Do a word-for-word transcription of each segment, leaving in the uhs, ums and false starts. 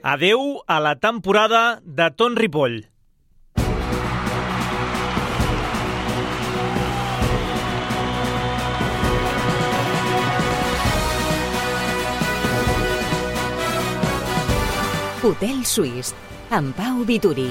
Adeu a la temporada de Ton Ripoll. Hotel Suís, amb Pau Vituri.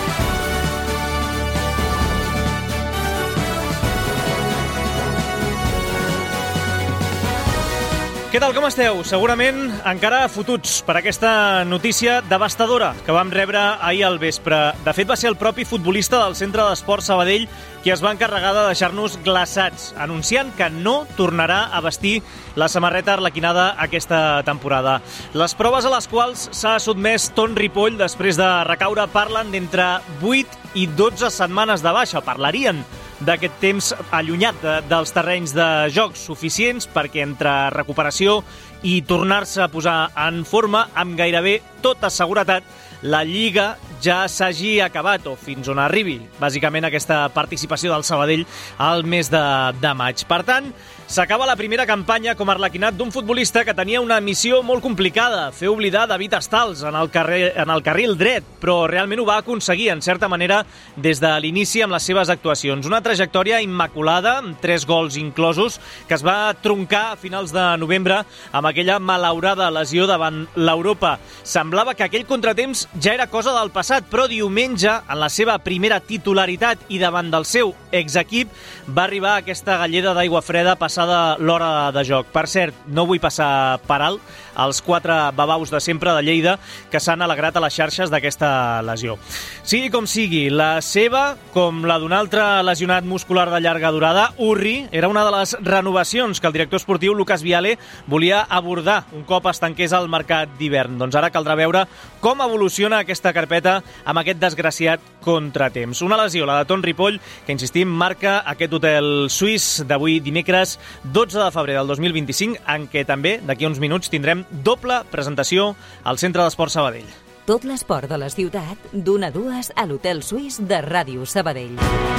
Què tal, com esteu? Segurament encara fotuts per aquesta notícia devastadora que vam rebre ahir al vespre. De fet, va ser el propi futbolista del Centre d'Esport Sabadell qui es va encarregar de deixar-nos glaçats, anunciant que no tornarà a vestir la samarreta arlequinada aquesta temporada. Les proves a les quals s'ha sotmès Ton Ripoll després de recaure parlen d'entre vuit i dotze setmanes de baixa. Parlarien d'aquest temps allunyat de, dels terrenys de joc suficients perquè entre recuperació i tornar-se a posar en forma, amb gairebé tota seguretat, la Lliga ja s'hagi acabat, o fins on arribi, bàsicament, aquesta participació del Sabadell al mes de, de maig. Per tant, s'acaba la primera campanya com a arlequinat d'un futbolista que tenia una missió molt complicada, fer oblidar David Stals en el, carrer, en el carril dret, però realment ho va aconseguir, en certa manera, des de l'inici amb les seves actuacions. Una trajectòria immaculada, amb tres gols inclosos, que es va troncar a finals de novembre amb aquella malaurada lesió davant l'Europa. Semblava que aquell contratemps ja era cosa del passat, però diumenge, en la seva primera titularitat i davant del seu exequip, va arribar aquesta galleda d'aigua freda passada l'hora de joc. Per cert, no vull passar per alt els quatre babaus de sempre de Lleida que s'han alegrat a les xarxes d'aquesta lesió. Sigui com sigui, la seva, com la d'un altre lesionat muscular de llarga durada, Urri, era una de les renovacions que el director esportiu Lucas Viale volia abordar un cop es tanqués el mercat d'hivern. Doncs ara caldrà veure com evoluciona aquesta carpeta amb aquest desgraciat contratemps. Una lesió, la de Ton Ripoll, que, insistim, marca aquest hotel suís d'avui dimecres dotze de febrer del dos mil vint-i-cinc, en què també, d'aquí uns minuts, tindrem doble presentació al Centre d'Esport Sabadell. Tot l'esport de la ciutat, d'una a dues a l'Hotel Suís de Ràdio Sabadell.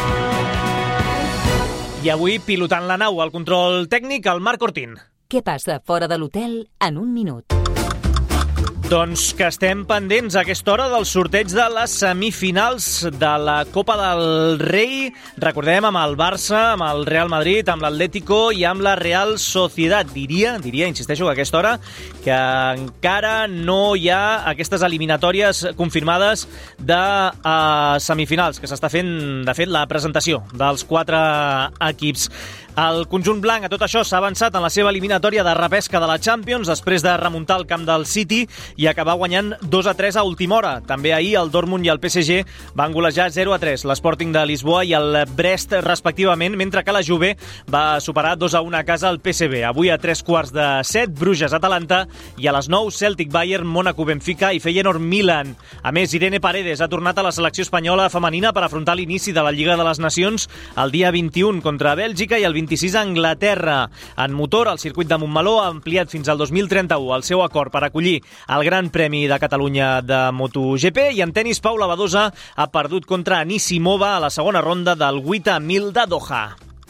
I avui, pilotant la nau al control tècnic, el Marc Ortín. Què passa fora de l'hotel en un minut? Doncs que estem pendents a aquesta hora del sorteig de les semifinals de la Copa del Rei. Recordem, amb el Barça, amb el Real Madrid, amb l'Atlético i amb la Real Sociedad. Diria, diria, insisteixo, a aquesta hora, que encara no hi ha aquestes eliminatòries confirmades de uh, semifinals, que s'està fent, de fet, la presentació dels quatre equips. El conjunt blanc, a tot això, s'ha avançat en la seva eliminatòria de repesca de la Champions després de remuntar el camp del City i acabar guanyant dos a tres a última hora. També ahir el Dortmund i el P S G van golejar zero a tres l'Sporting de Lisboa i el Brest, respectivament, mentre que la Juve va superar dos a un a casa al P S V. Avui a tres quarts de set, Bruges-Atalanta, i a les nou, Celtic-Bayern, Mónaco-Benfica i Feyenoord-Milan. A més, Irene Paredes ha tornat a la selecció espanyola femenina per afrontar l'inici de la Lliga de les Nacions el dia vint-i-u contra Bèlgica i el vint-i-sis a Anglaterra. En motor, el circuit de Montmeló ha ampliat fins al dos mil trenta-u el seu acord per acollir el Gran Premi de Catalunya de MotoGP, i en tenis, Paula Badosa ha perdut contra Anisimova a la segona ronda del vuit a mil de Doha.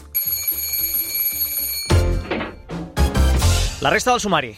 La resta del sumari.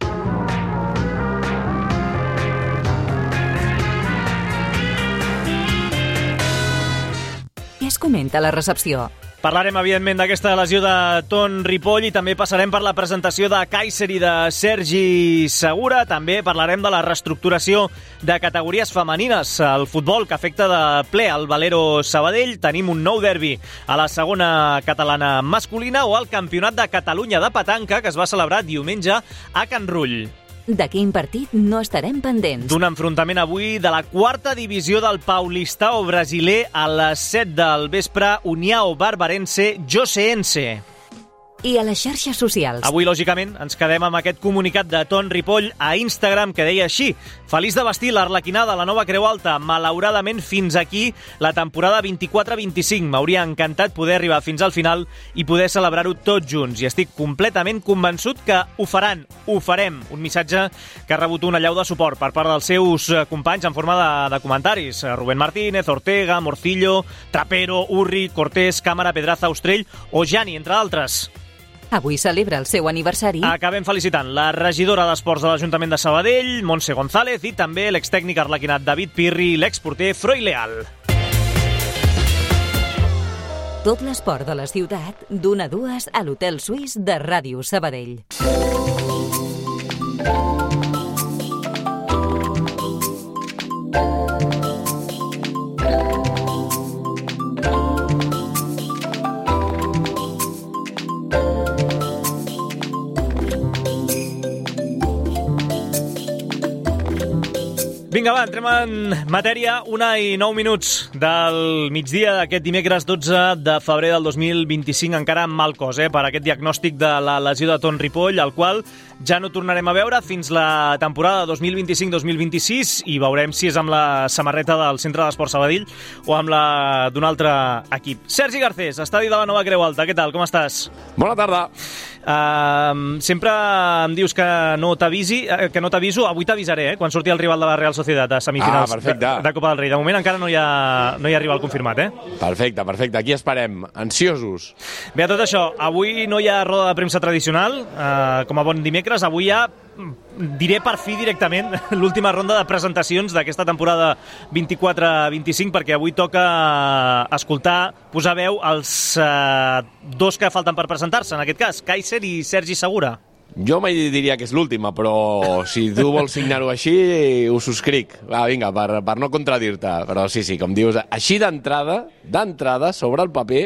Què es comenta a la recepció? Parlarem, evidentment, d'aquesta lesió de Ton Ripoll i també passarem per la presentació de Kaiser i de Sergi Segura. També parlarem de la reestructuració de categories femenines al futbol que afecta de ple al Valero Sabadell. Tenim un nou derbi a la segona catalana masculina o al Campionat de Catalunya de petanca que es va celebrar diumenge a Can Rull. De quin partit no estarem pendents? D'un enfrontament avui de la quarta divisió del Paulistao brasiler a les set del vespre, União Barbarense-Joseense. I a les xarxes socials. Avui, lògicament, ens quedem amb aquest comunicat de Ton Ripoll a Instagram que deia així: feliç de vestir l'arlequinada a la nova Creu Alta. Malauradament, fins aquí la temporada vint-i-quatre vint-i-cinc. M'hauria encantat poder arribar fins al final i poder celebrar-ho tots junts. I estic completament convençut que ho faran, ho farem. Un missatge que ha rebut una llau de suport per part dels seus companys en forma de, de comentaris. Rubén Martínez, Ortega, Morcillo, Trapero, Urri, Cortés, Càmara, Pedraza, Ostrell o Jani, entre d'altres. Avui celebra el seu aniversari. Acabem felicitant la regidora d'Esports de l'Ajuntament de Sabadell, Montse González, i també l'extècnic arlequinat David Pirri i l'exporter Froi Leal. Tot l'esport de la ciutat, d'una a dues a l'Hotel Suís de Ràdio Sabadell. Vinga, va, entrem en matèria. Una i nou minuts del migdia d'aquest dimecres dotze de febrer del dos mil vint-i-cinc, encara amb mal cos, eh, per aquest diagnòstic de la lesió de Ton Ripoll, el qual ja no tornarem a veure fins la temporada dos mil vint-i-cinc dos mil vint-i-sis, i veurem si és amb la samarreta del Centre d'Esport Sabadell o amb la d'un altre equip. Sergi Garcés, estadi de la Nova Creu Alta, què tal, com estàs? Bona tarda. Uh, sempre em dius que no t'avisi, que no t'aviso, avui t'avisaré, eh, quan surti el rival de la Real Societat a semifinals ah, de, de Copa del Rei. De moment encara no hi ha, no hi ha rival confirmat, eh? Perfecte, perfecte. Aquí esperem, ansiosos. Bé, a tot això, avui no hi ha roda de premsa tradicional, uh, com a bon dimecres. Avui hi ha, diré per fi directament, l'última ronda de presentacions d'aquesta temporada vint-i-quatre vint-i-cinc, perquè avui toca escoltar, posar veu als uh, dos que falten per presentar-se, en aquest cas, Kaiser i Sergi Segura. Jo mai diria que és l'última, però si tu vols signar-ho així, ho subscric. Va, vinga, per, per no contradir-te. Però sí, sí, com dius, així d'entrada, d'entrada, sobre el paper,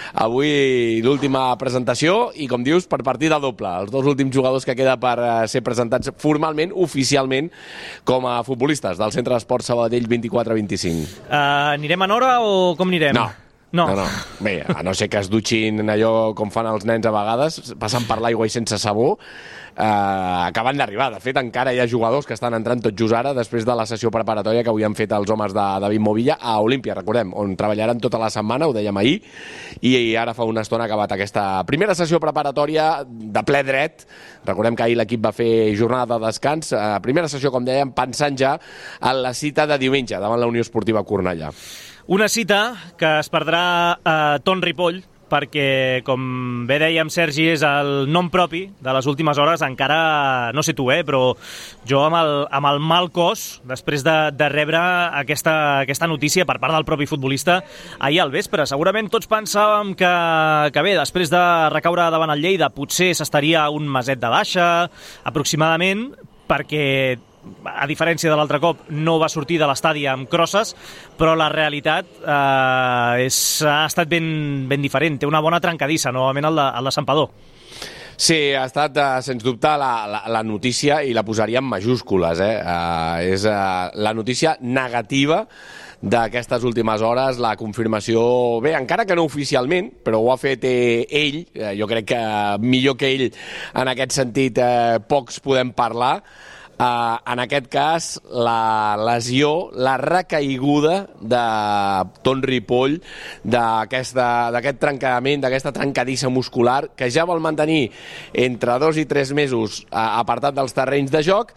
avui l'última presentació i, com dius, per partida doble. Els dos últims jugadors que queda per ser presentats formalment, oficialment, com a futbolistes del Centre d'Esport Sabadell vint-i-quatre vint-i-cinc. Uh, anirem en hora o com anirem? No. No. no, no. Bé, a no ser que es dutxin allò com fan els nens a vegades, passant per l'aigua i sense sabó, eh, acaben d'arribar. De fet, encara hi ha jugadors que estan entrant tot just ara, després de la sessió preparatòria que avui han fet els homes de David Movilla a Olímpia, recordem, on treballaran tota la setmana, ho dèiem ahir, i ara fa una estona ha acabat aquesta primera sessió preparatòria de ple dret. Recordem que ahir l'equip va fer jornada de descans, eh, primera sessió, com dèiem, pensant ja en la cita de diumenge davant la Unió Esportiva Cornellà. Una cita que es perdrà a Ton Ripoll, perquè, com bé dèiem, Sergi, és el nom propi de les últimes hores. Encara, no sé tu, eh, però jo amb el, amb el mal cos, després de, de rebre aquesta, aquesta notícia per part del propi futbolista ahir al vespre. Segurament tots pensàvem que, que bé, després de recaure davant el Lleida, potser s'estaria un meset de baixa, aproximadament, perquè a diferència de l'altre cop, no va sortir de l'estadi amb crosses, però la realitat eh, és, ha estat ben, ben diferent. Té una bona trencadissa, novament el de, el de Santpedor. Sí, ha estat, uh, sens dubte, la, la, la notícia, i la posaria en majúscules, eh? Uh, és uh, la notícia negativa d'aquestes últimes hores, la confirmació, bé, encara que no oficialment, però ho ha fet eh, ell, eh, jo crec que millor que ell, en aquest sentit, eh, pocs podem parlar. Uh, en aquest cas, la lesió, la recaiguda de Ton Ripoll, d'aquest trencament, d'aquesta trencadissa muscular, que ja vol mantenir entre dos i tres mesos uh, apartat dels terrenys de joc,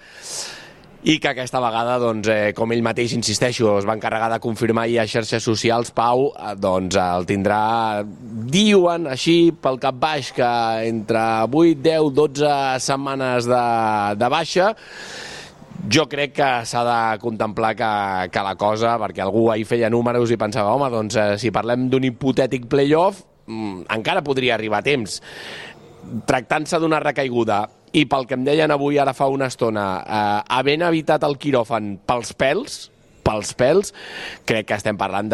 i que aquesta vegada, doncs, eh, com ell mateix, insisteixo, es va encarregar de confirmar ahir a xarxes socials, Pau, eh, doncs el tindrà, diuen així pel cap baix, que entre vuit, deu, dotze setmanes de, de baixa. Jo crec que s'ha de contemplar que, que la cosa, perquè algú ahir feia números i pensava, home, doncs eh, si parlem d'un hipotètic playoff, mm, encara podria arribar a temps. Tractant-se d'una recaiguda, i pel que em deien avui, ara fa una estona, eh, havent evitat el quiròfan pels pèls, pels pèls, crec que estem parlant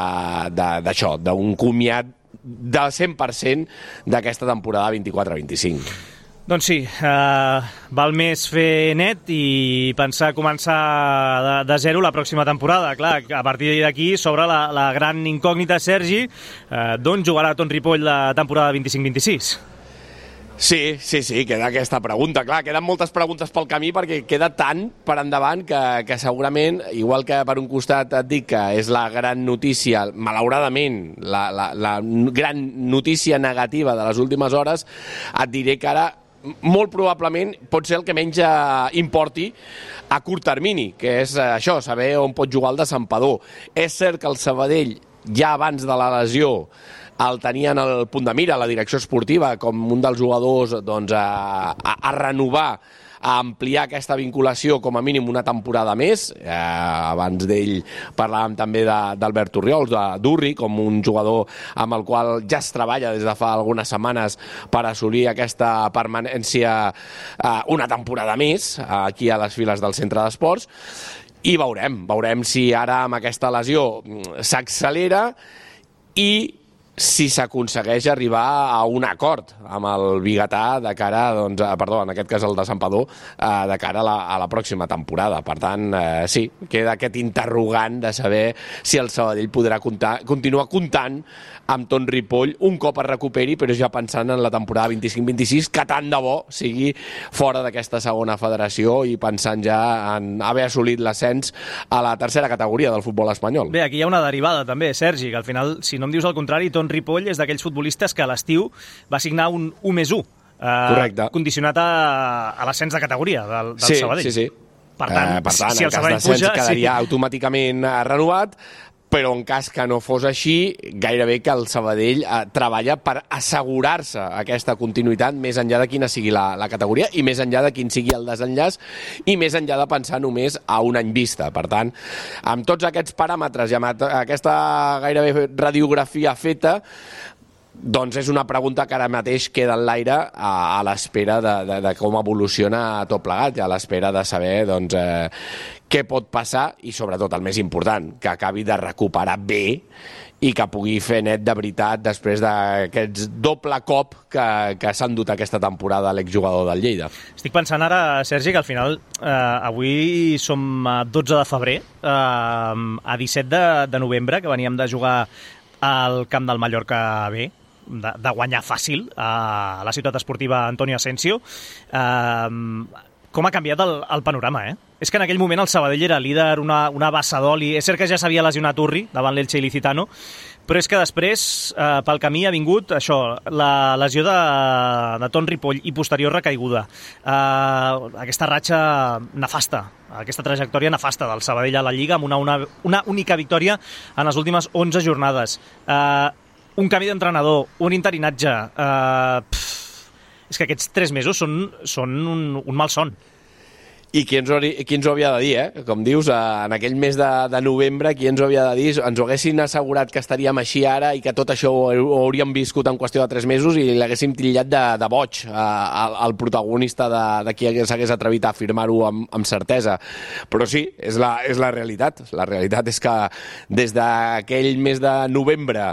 d'això, d'un comiat del cent per cent d'aquesta temporada vint-i-quatre vint-i-cinc. Doncs sí, eh, val més fer net i pensar començar de, de zero la pròxima temporada. Clar, a partir d'aquí s'obre la, la gran incògnita, Sergi, eh, d'on jugarà Ton Ripoll la temporada vint-i-cinc vint-i-sis? Sí, sí, sí, queda aquesta pregunta. Clar, queden moltes preguntes pel camí perquè queda tant per endavant que, que segurament, igual que per un costat et dic que és la gran notícia, malauradament, la, la, la gran notícia negativa de les últimes hores, et diré que ara molt probablement pot ser el que menys importi a curt termini, que és això, saber on pot jugar el de Santpedor. És cert que el Sabadell ja abans de la lesió el tenien al punt de mira, la direcció esportiva, com un dels jugadors doncs, a, a, a renovar, a ampliar aquesta vinculació com a mínim una temporada més. Eh, abans d'ell parlàvem també d'Albert Orriols, de Durri, com un jugador amb el qual ja es treballa des de fa algunes setmanes per assolir aquesta permanència eh, una temporada més aquí a les files del centre d'esports. I veurem, veurem si ara amb aquesta lesió s'accelera i si s'aconsegueix arribar a un acord amb el biguetà de cara, doncs, perdó, en aquest cas el de Santpedor, de cara a la, a la pròxima temporada. Per tant, eh, sí, queda aquest interrogant de saber si el Sabadell podrà comptar, continuar comptant amb Ton Ripoll un cop es recuperi, però ja pensant en la temporada vint-i-cinc vint-i-sis, que tant de bo sigui fora d'aquesta segona federació i pensant ja en haver assolit l'ascens a la tercera categoria del futbol espanyol. Bé, aquí hi ha una derivada també, Sergi, que al final, si no em dius el contrari, Ton Ripoll és d'aquells futbolistes que a l'estiu va signar un u més u, eh, condicionat a, a l'ascens de categoria del, del sí, Sabadell. Sí, sí. Per tant, eh, per tant si el Sabadell puja... quedaria sí. automàticament renovat, però en cas que no fos així, gairebé que el Sabadell eh, treballa per assegurar-se aquesta continuïtat més enllà de quina sigui la, la categoria i més enllà de quin sigui el desenllaç i més enllà de pensar només a un any vista. Per tant, amb tots aquests paràmetres i amb aquesta gairebé radiografia feta, doncs és una pregunta que ara mateix queda en l'aire a, a l'espera de, de, de com evoluciona tot plegat i a l'espera de saber doncs, eh, què pot passar i sobretot el més important, que acabi de recuperar bé i que pugui fer net de veritat després d'aquest doble cop que, que s'han dut aquesta temporada l'exjugador del Lleida. Estic pensant ara, Sergi, que al final eh, avui som a dotze de febrer, eh, a disset de, de novembre, que veníem de jugar al camp del Mallorca B, de, de guanyar fàcil a la ciutat esportiva Antonio Asensio. Eh, com ha canviat el, el panorama, eh? És que en aquell moment el Sabadell era líder, una, una bassa d'oli. És cert que ja s'havia lesionat Urri davant l'Elche Ilicitano, però és que després, eh, pel camí ha vingut això, la lesió de, de Ton Ripoll i posterior recaiguda. Eh, aquesta ratxa nefasta, aquesta trajectòria nefasta del Sabadell a la Lliga amb una, una, una única victòria en les últimes onze jornades. Eh, un canvi d'entrenador, un interinatge... Eh, pff, és que aquests tres mesos són, són un, un malson. I qui ens, ho, qui ens ho havia de dir, eh? Com dius, en aquell mes de, de novembre, qui ens ho havia de dir? Ens ho haguessin assegurat que estaríem així ara i que tot això ho, ho hauríem viscut en qüestió de tres mesos i l'haguéssim tillat de, de boig eh, al, al protagonista de, de qui s'hagués atrevit a afirmar-ho amb, amb certesa. Però sí, és la, és la realitat. La realitat és que des d'aquell mes de novembre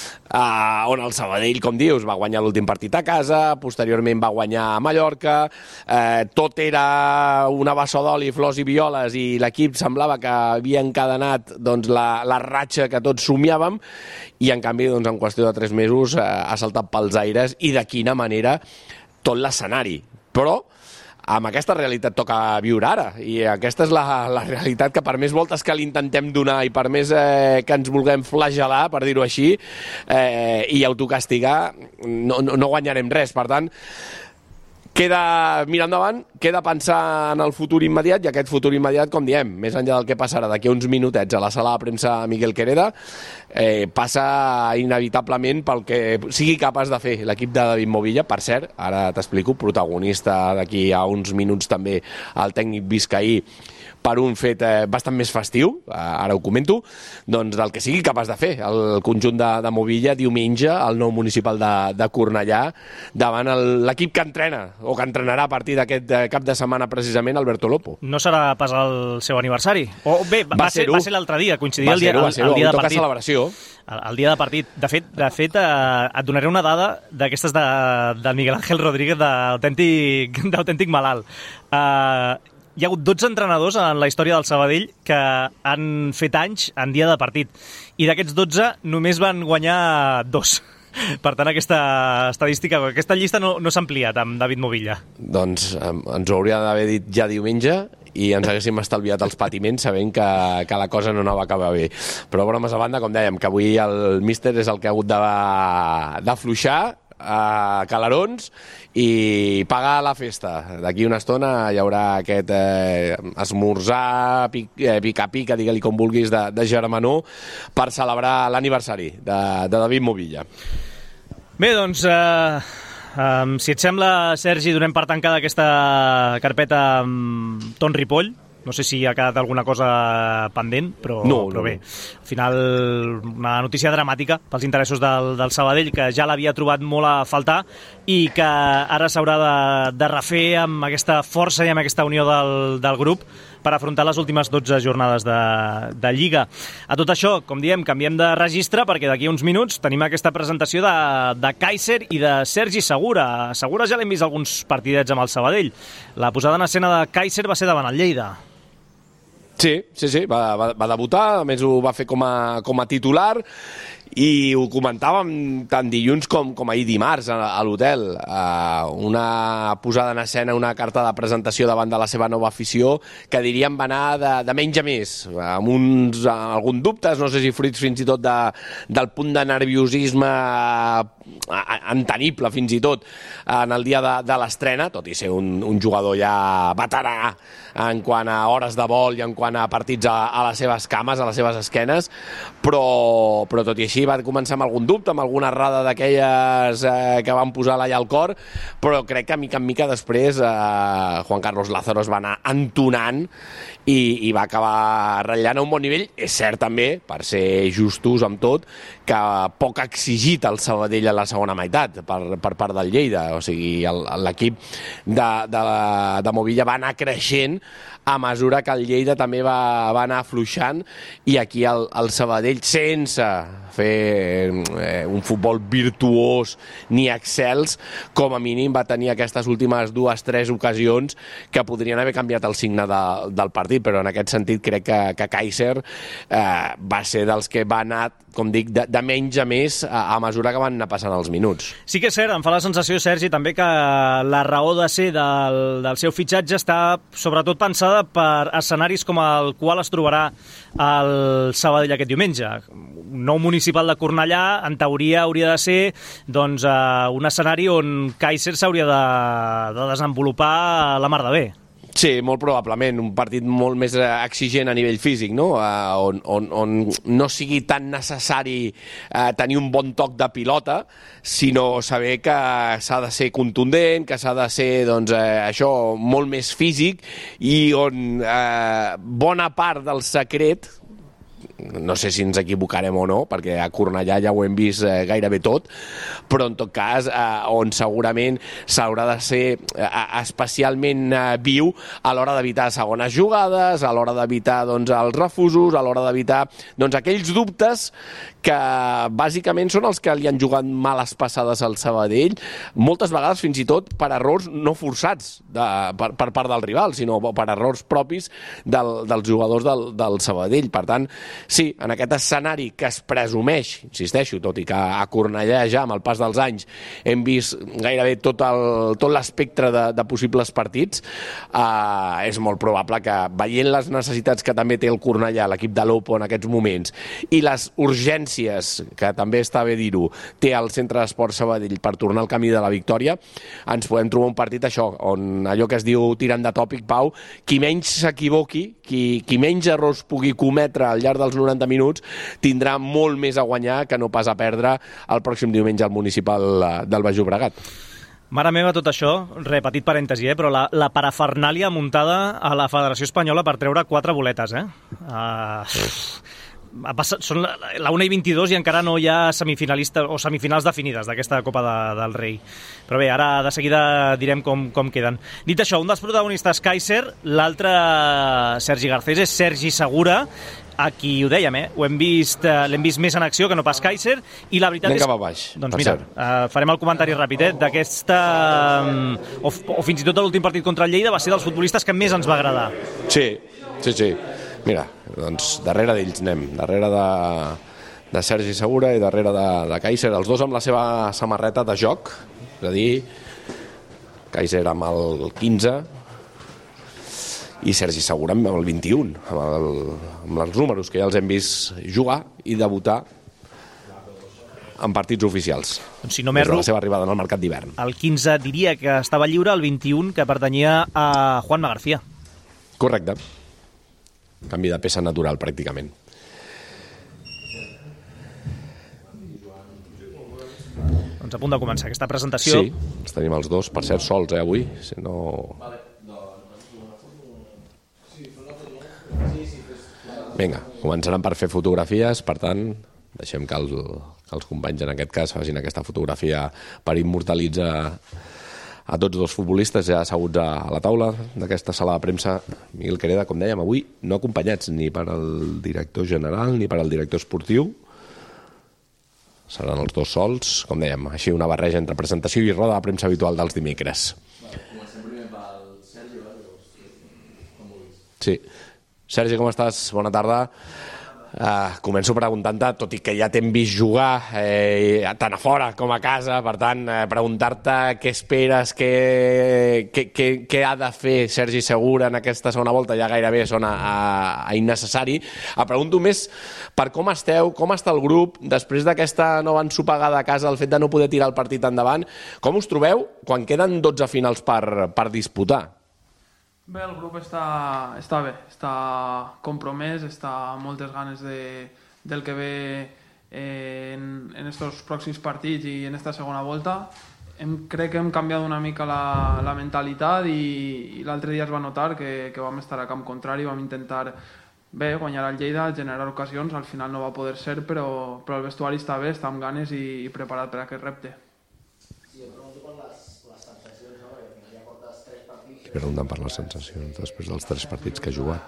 Uh, on el Sabadell, com dius, va guanyar l'últim partit a casa, posteriorment va guanyar a Mallorca, uh, tot era una bassa d'oli, flors i violes i l'equip semblava que havia encadenat doncs, la, la ratxa que tots somiàvem i en canvi doncs, en qüestió de tres mesos uh, ha saltat pels aires i de quina manera tot l'escenari. Però amb aquesta realitat toca viure ara i aquesta és la, la realitat que per més voltes que l'intentem donar i per més eh, que ens vulguem flagelar, per dir-ho així, eh, i autocastigar, no, no, no guanyarem res. Per tant, queda mirar endavant, queda pensar en el futur immediat i aquest futur immediat, com diem, més enllà del que passarà d'aquí uns minutets a la sala de premsa Miguel Quereda, eh, passa inevitablement pel que sigui capaç de fer l'equip de David Movilla. Per cert, ara t'explico, protagonista d'aquí a uns minuts també el tècnic biscaí per un fet eh, bastant més festiu, eh, ara ho comento, doncs del que sigui capaç de fer el conjunt de, de Movilla diumenge al nou municipal de, de Cornellà davant l'equip que entrena o que entrenarà a partir d'aquest eh, cap de setmana precisament Alberto Lopo. No serà pas el seu aniversari? O bé, va, va ser, va ser l'altre dia, coincidia el dia, el, el dia de partit. Celebració. El, el dia de partit. De fet, de fet eh, et donaré una dada d'aquestes de, de Miguel Ángel Rodríguez d'autèntic d'autèntic malalt. Eh... Hi ha hagut dotze entrenadors en la història del Sabadell que han fet anys en dia de partit. I d'aquests dotze només van guanyar dos. Per tant, aquesta estadística, aquesta llista no, no s'ha ampliat amb David Movilla. Doncs eh, ens ho hauria d'haver dit ja diumenge i ens haguéssim estalviat els patiments sabent que, que la cosa no anava a acabar bé. Però bromes a banda, com dèiem, que avui el míster és el que ha hagut d'afluixar, a Calarons i pagar la festa. D'aquí una estona hi haurà aquest eh, esmorzar, pic, eh, pica-pica, digue-li com vulguis, de, de germanor per celebrar l'aniversari de, de David Movilla. Bé, doncs, eh, um, si et sembla, Sergi, donem per tancada aquesta carpeta amb Ton Ripoll. No sé si ha quedat alguna cosa pendent, però, no, però no, bé. No. Al final, una notícia dramàtica pels interessos del, del Sabadell, que ja l'havia trobat molt a faltar i que ara s'haurà de, de refer amb aquesta força i amb aquesta unió del, del grup per afrontar les últimes dotze jornades de, de Lliga. A tot això, com diem, canviem de registre perquè d'aquí uns minuts tenim aquesta presentació de, de Kaiser i de Sergi Segura. Segura ja l'hem vist alguns partidets amb el Sabadell. La posada en escena de Kaiser va ser davant el Lleida. Sí, sí, sí, va, va, va debutar, a més ho va fer com a, com a titular i ho comentàvem tant dilluns com, com ahir dimarts a, a l'hotel. Uh, una posada en escena, una carta de presentació davant de la seva nova afició que diríem va anar de, de menys a més, amb uns, alguns dubtes, no sé si fruits fins i tot de, del punt de nerviosisme entenible fins i tot en el dia de, de l'estrena, tot i ser un, un jugador ja veterà en quant a hores de vol i en quant a partits a, a les seves cames, a les seves esquenes, però, però tot i així va començar amb algun dubte, amb alguna errada d'aquelles eh, que van posar l'alla al cor, però crec que mica en mica després eh, Juan Carlos Lázaro es va anar entonant i, i va acabar ratllant a un bon nivell. És cert també, per ser justos amb tot, que poc ha exigit el Sabadell a la segona meitat per, per part del Lleida, o sigui, l'equip de, de, de Movilla va anar creixent a mesura que el Lleida també va, va anar afluixant i aquí el, el Sabadell, sense fer eh, un futbol virtuós ni excels, com a mínim va tenir aquestes últimes dues, tres ocasions que podrien haver canviat el signe de, del partit, però en aquest sentit crec que, que Kaiser eh, va ser dels que va anar, com dic, de, de menys a més a, a mesura que van anar passant els minuts. Sí que és cert, em fa la sensació, Sergi, també que la raó de ser del, del seu fitxatge està sobretot pensada per escenaris com el qual es trobarà el Sabadell aquest diumenge. Un nou municipal de Cornellà, en teoria, hauria de ser doncs, un escenari on Kaiser s'hauria de, de desenvolupar la mar de bé. Sí, molt probablement, un partit molt més exigent a nivell físic, no? Uh, on, on, on no sigui tan necessari uh, tenir un bon toc de pilota, sinó saber que s'ha de ser contundent, que s'ha de ser, doncs, uh, això, molt més físic, i on uh, bona part del secret, no sé si ens equivocarem o no, perquè a Cornellà ja ho hem vist eh, gairebé tot, però en tot cas eh, on segurament s'haurà de ser eh, especialment eh, viu a l'hora d'evitar segones jugades, a l'hora d'evitar doncs, els refusos, a l'hora d'evitar doncs, aquells dubtes que bàsicament són els que li han jugat males passades al Sabadell, moltes vegades fins i tot per errors no forçats de, per, per part del rival, sinó per errors propis del, dels jugadors del, del Sabadell. Per tant, sí, en aquest escenari que es presumeix, insisteixo, tot i que a Cornellà ja amb el pas dels anys hem vist gairebé tot el, tot l'espectre de, de possibles partits, eh, és molt probable que veient les necessitats que també té el Cornellà, l'equip de l'Opo en aquests moments, i les urgències que també està bé dir-ho, té el Centre d'Esport Sabadell per tornar al camí de la victòria, ens podem trobar un partit això, on allò que es diu tirant de tòpic, Pau, qui menys s'equivoqui, qui, qui menys errors pugui cometre al llarg dels noranta minuts, tindrà molt més a guanyar que no pas a perdre el pròxim diumenge al municipal del Baix Llobregat. Mare meva, tot això, re, petit parèntesi, eh, però la, la parafernàlia muntada a la Federació Espanyola per treure quatre boletes, eh? Uh, Passat, són la, la una i vint-i-dos i encara no hi ha semifinalistes o semifinals definides d'aquesta Copa de, del Rei. Però bé, ara de seguida direm com, com queden. Dit això, un dels protagonistes Kaiser, l'altre Sergi Garcés és Sergi Segura, a qui ho dèiem, eh? Ho hem vist, eh, l'hem vist més en acció que no pas Kaiser, i la veritat Anem és... cap a baix, doncs mira, uh, farem el comentari ràpid, eh? D'aquesta... Um, o, o fins i tot l'últim partit contra el Lleida va ser dels futbolistes que més ens va agradar. Sí, sí, sí. Mira, doncs darrere d'ells anem, darrere de, de Sergi Segura i darrere de, de Kaiser, els dos amb la seva samarreta de joc, és a dir, Kaiser amb el quinze i Sergi Segura amb el vint-i-un, amb, el, amb els números que ja els hem vist jugar i debutar en partits oficials. Doncs si no m'erro, des de la seva arribada en el mercat d'hivern. El quinze diria que estava lliure, el vint-i-un que pertanyia a Juanma García. Correcte. Canvi de peça natural, pràcticament. Doncs a punt de començar aquesta presentació. Sí, els tenim els dos, per cert, sols, eh, avui. Si no... Vinga, començaran per fer fotografies, per tant, deixem que, el, que els companys en aquest cas facin aquesta fotografia per immortalitzar a tots dos futbolistes ja asseguts a la taula d'aquesta sala de premsa. Miguel Quereda, com dèiem, avui no acompanyats ni per al director general ni per al director esportiu. Seran els dos sols, com dèiem, així una barreja entre presentació i roda de premsa habitual dels dimecres. Comencem primer pel Sergi, com vulguis. Sí. Sergi, com estàs? Bona tarda. Uh, començo preguntant-te, tot i que ja t'hem vist jugar eh, tant a fora com a casa, per tant, eh, preguntar-te què esperes, què, què, què, què ha de fer Sergi Segura en aquesta segona volta, ja gairebé sona a, a innecessari. Et pregunto més per com esteu, com està el grup, després d'aquesta nova ensopegada a casa, el fet de no poder tirar el partit endavant, com us trobeu quan queden dotze finals per, per disputar? Bé, el grup està, està bé, està compromès, està amb moltes ganes de, del que ve eh, en, en estos pròxims partits i en esta segona volta. Hem, crec que hem canviat una mica la, la mentalitat i, i l'altre dia es va notar que, que vam estar a camp contrari, vam intentar bé, guanyar al Lleida, generar ocasions, al final no va poder ser, però, però el vestuari està bé, està amb ganes i, i preparat per a aquest repte. Preguntant per les sensacions després dels tres partits que ha jugat.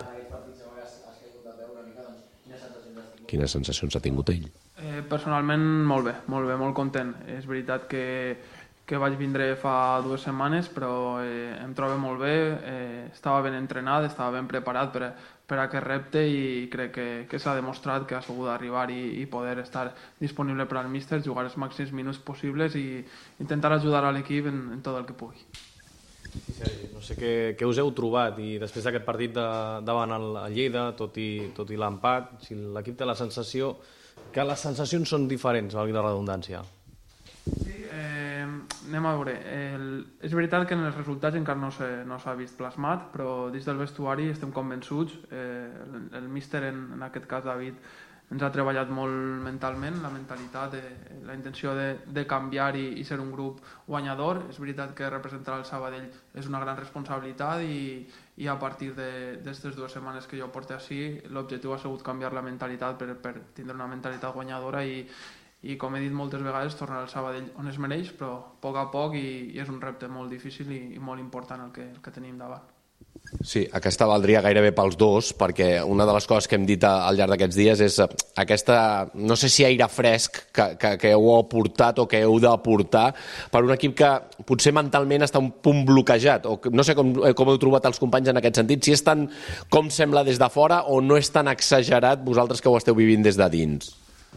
Quines sensacions ha tingut ell? Eh, personalment, molt bé, molt bé, molt content. És veritat que, que vaig vindre fa dues setmanes, però eh, em trobo molt bé, eh, estava ben entrenat, estava ben preparat per, per a aquest repte i crec que, que s'ha demostrat que ha sabut arribar i, i poder estar disponible per al míster, jugar els màxims minuts possibles i intentar ajudar a l'equip en, en tot el que pugui. Sí, Sergi, no sé què, què us heu trobat i després d'aquest partit de, davant el, el Lleida, tot i, tot i l'empat, si l'equip té la sensació que les sensacions són diferents, valgui la redundància. Sí, eh, anem a veure. El, és veritat que en els resultats encara no s'ha no s'ha vist plasmat, però dins del vestuari estem convençuts. Eh, el, el míster, en, en aquest cas David, ens ha treballat molt mentalment, la mentalitat, eh, la intenció de, de canviar i, i ser un grup guanyador. És veritat que representar el Sabadell és una gran responsabilitat i, i a partir d'aquestes dues setmanes que jo porto així, l'objectiu ha sigut canviar la mentalitat per, per tindre una mentalitat guanyadora i, i com he dit moltes vegades, tornar al Sabadell on es mereix, però a poc a poc i, i és un repte molt difícil i, i molt important el que, el que tenim davant. Sí, aquesta valdria gairebé pels dos, perquè una de les coses que hem dit al llarg d'aquests dies és aquesta, no sé si aire fresc que, que, que heu aportat o que heu d'aportar per un equip que potser mentalment està un punt bloquejat, o no sé com, com heu trobat els companys en aquest sentit, si és tant com sembla des de fora o no és tan exagerat vosaltres que ho esteu vivint des de dins.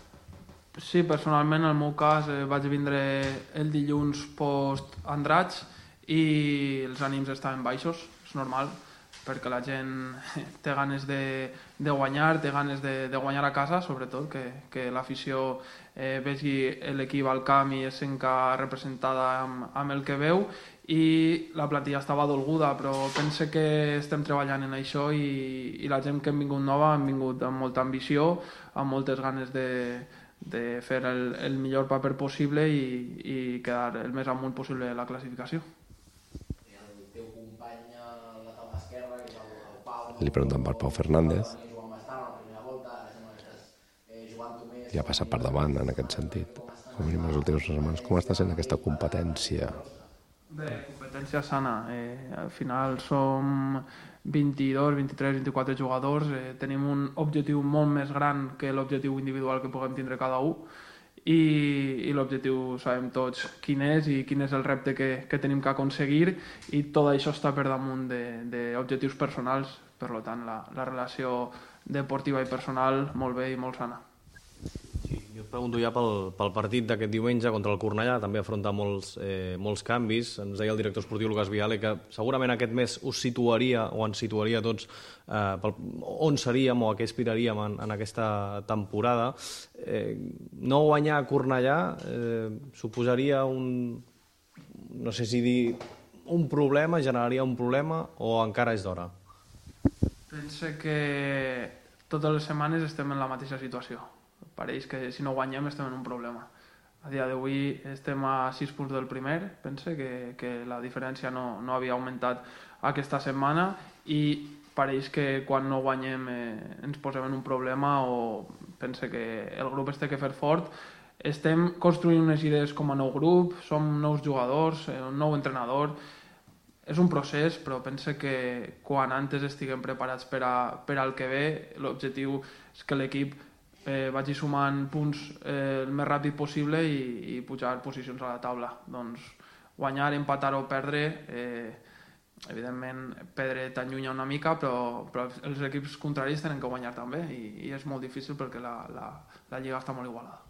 Sí, personalment, en el meu cas, eh, vaig vindre el dilluns post-Andratx i els ànims estaven baixos, és normal, perquè la gent té ganes de, de guanyar, té ganes de, de guanyar a casa, sobretot, que, que l'afició eh, vegi l'equip al camp i es senta representada amb, amb el que veu, i la plantilla estava dolguda, però pense que estem treballant en això i, i la gent que hem vingut nova hem vingut amb molta ambició, amb moltes ganes de, de fer el, el millor paper possible i, i quedar el més amunt possible a la classificació. Li pregunten per Pau Fernández. Ja ha passat per davant en aquest sentit. Com a mínim les últimes setmanes. Com està sent aquesta competència? Bé, competència sana. Eh, al final som vint-i-dos, vint-i-tres, vint-i-quatre jugadors. Eh, tenim un objectiu molt més gran que l'objectiu individual que puguem tindre cada un. I, i l'objectiu sabem tots quin és i quin és el repte que, que tenim que aconseguir i tot això està per damunt d'objectius personals, per tant la, la relació deportiva i personal molt bé i molt sana. Sí, Jo et pregunto ja pel, pel partit d'aquest diumenge contra el Cornellà, també afronta molts, eh, molts canvis. Ens deia el director esportiu Lucas Viale que segurament aquest mes us situaria o ens situaria tots eh, pel, on seríem o a què aspiraríem en, en aquesta temporada. Eh, no guanyar a Cornellà eh, suposaria un, no sé si dir, un problema, generaria un problema o encara és d'hora? Penso que totes les setmanes estem en la mateixa situació. Pareix que si no guanyem estem en un problema. A dia d'avui estem a sis punts del primer, pense que, que la diferència no, no havia augmentat aquesta setmana i pareix que quan no guanyem eh, ens posem en un problema o pense que el grup es té que fer fort. Estem construint unes idees com a nou grup, som nous jugadors, un nou entrenador. És un procés, però pense que quan antes estiguem preparats per, a, per al que ve, l'objectiu és que l'equip Eh, vagi sumant punts eh, el més ràpid possible i, i pujar posicions a la taula. Doncs guanyar, empatar o perdre, eh, evidentment perdre t'allunya una mica, però, però els equips contraris tenen que guanyar també i, i és molt difícil perquè la, la, la lliga està molt igualada.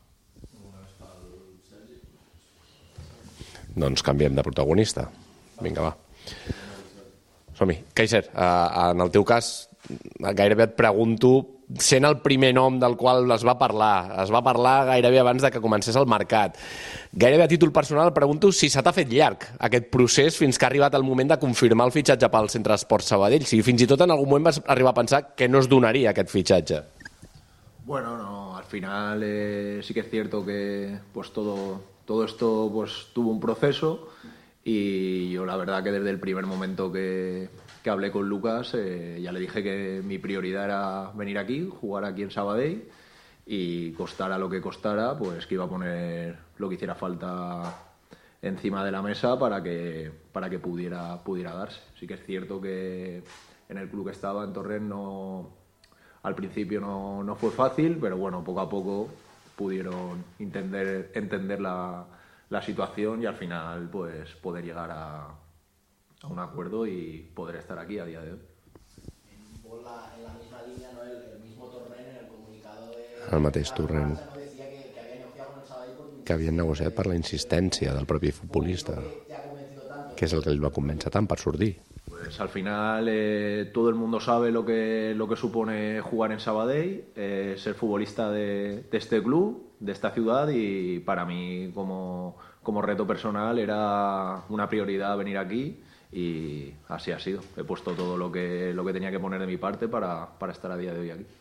Doncs canviem de protagonista. Vinga, va. Som-hi. Kaiser, eh, en el teu cas gairebé et pregunto, sent el primer nom del qual es va parlar, es va parlar gairebé abans de que comencés el mercat. Gairebé a títol personal pregunto si se t'ha fet llarg aquest procés fins que ha arribat el moment de confirmar el fitxatge pel Centre d'Esports Sabadell. Si fins i tot en algun moment vas arribar a pensar que no es donaria aquest fitxatge. Bueno, no, al final eh, sí que es cierto que pues todo, todo esto pues tuvo un proceso y yo la verdad que desde el primer momento que... que hablé con Lucas, eh, ya le dije que mi prioridad era venir aquí, jugar aquí en Sabadell y costara lo que costara, pues que iba a poner lo que hiciera falta encima de la mesa para que, para que pudiera, pudiera darse. Sí que es cierto que en el club que estaba, en Torrent, no, al principio no, no fue fácil, pero bueno, poco a poco pudieron entender, entender la, la situación y al final pues poder llegar a a un acuerdo y poder estar aquí a día de hoy. En la, en la misma línea, ¿no? el, el mismo Torrent en el comunicado de... El mateix Torrent. No decía que, que había negociado con el Sabadell por... Que havien negociat per la insistència del propi futbolista, que és el que el va convèncer tant per sortir. Pues al final eh, todo el mundo sabe lo que, lo que supone jugar en Sabadell, eh, ser futbolista de, de este club, de esta ciudad, y para mí como, como reto personal era una prioridad venir aquí. Y así ha sido. He puesto todo lo que, lo que tenía que poner de mi parte para, para estar a día de hoy aquí.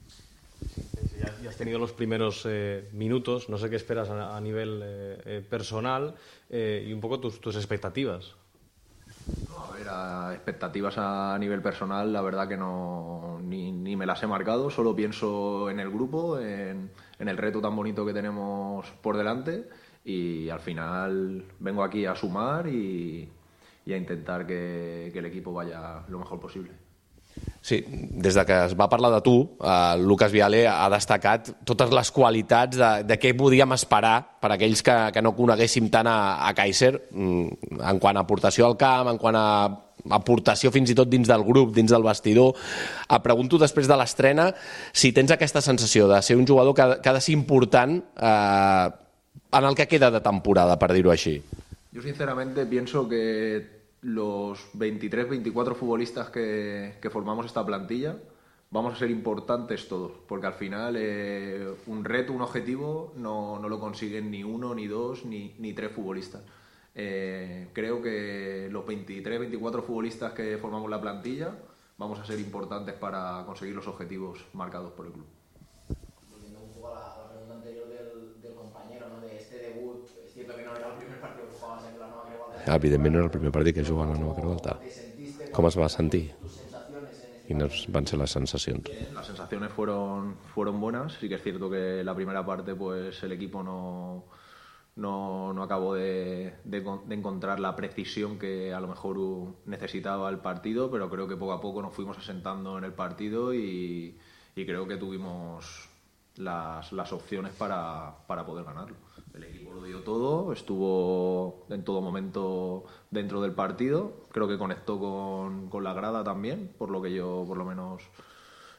Ya, ya has tenido los primeros eh, minutos, no sé qué esperas a, a nivel eh, eh, personal eh, y un poco tus, tus expectativas. No, a ver, a expectativas a nivel personal, la verdad que no ni, ni me las he marcado, solo pienso en el grupo, en, en el reto tan bonito que tenemos por delante y al final vengo aquí a sumar y i a intentar que, que l'equip vaya lo mejor possible. Sí, des de que es va parlar de tu, eh, Lucas Viale ha destacat totes les qualitats de, de què podíem esperar per a aquells que, que no coneguéssim tant a, a Kaiser, en quant a aportació al camp, en quant a aportació fins i tot dins del grup, dins del vestidor. Et pregunto després de l'estrena si tens aquesta sensació de ser un jugador que, que ha de ser important eh, en el que queda de temporada, per dir-ho així. Yo sinceramente pienso que los veintitrés, veinticuatro futbolistas que, que formamos esta plantilla vamos a ser importantes todos, porque al final eh, un reto, un objetivo no, no lo consiguen ni uno, ni dos, ni, ni tres futbolistas. Eh, creo que los veintitrés, veinticuatro futbolistas que formamos la plantilla vamos a ser importantes para conseguir los objetivos marcados por el club. Volviendo un poco a la, a la pregunta anterior del, del compañero, ¿no? De este debut, es cierto que no era el primer partido que jugabas en la Nova Creu Alta. Evidentment no era el primer partit que jugava a la Nova Creu Alta. Com es va sentir? Quines van ser les sensacions? Las sensaciones fueron, fueron buenas. Sí que es cierto que la primera parte pues el equipo no, no, no acabó de, de, de encontrar la precisión que a lo mejor necesitaba el partido, pero creo que poco a poco nos fuimos asentando en el partido y, y creo que tuvimos las, las opciones para, para poder ganarlo. El equipo lo dio todo, estuvo en todo momento dentro del partido, creo que conectó con, con la grada también, por lo que yo por lo menos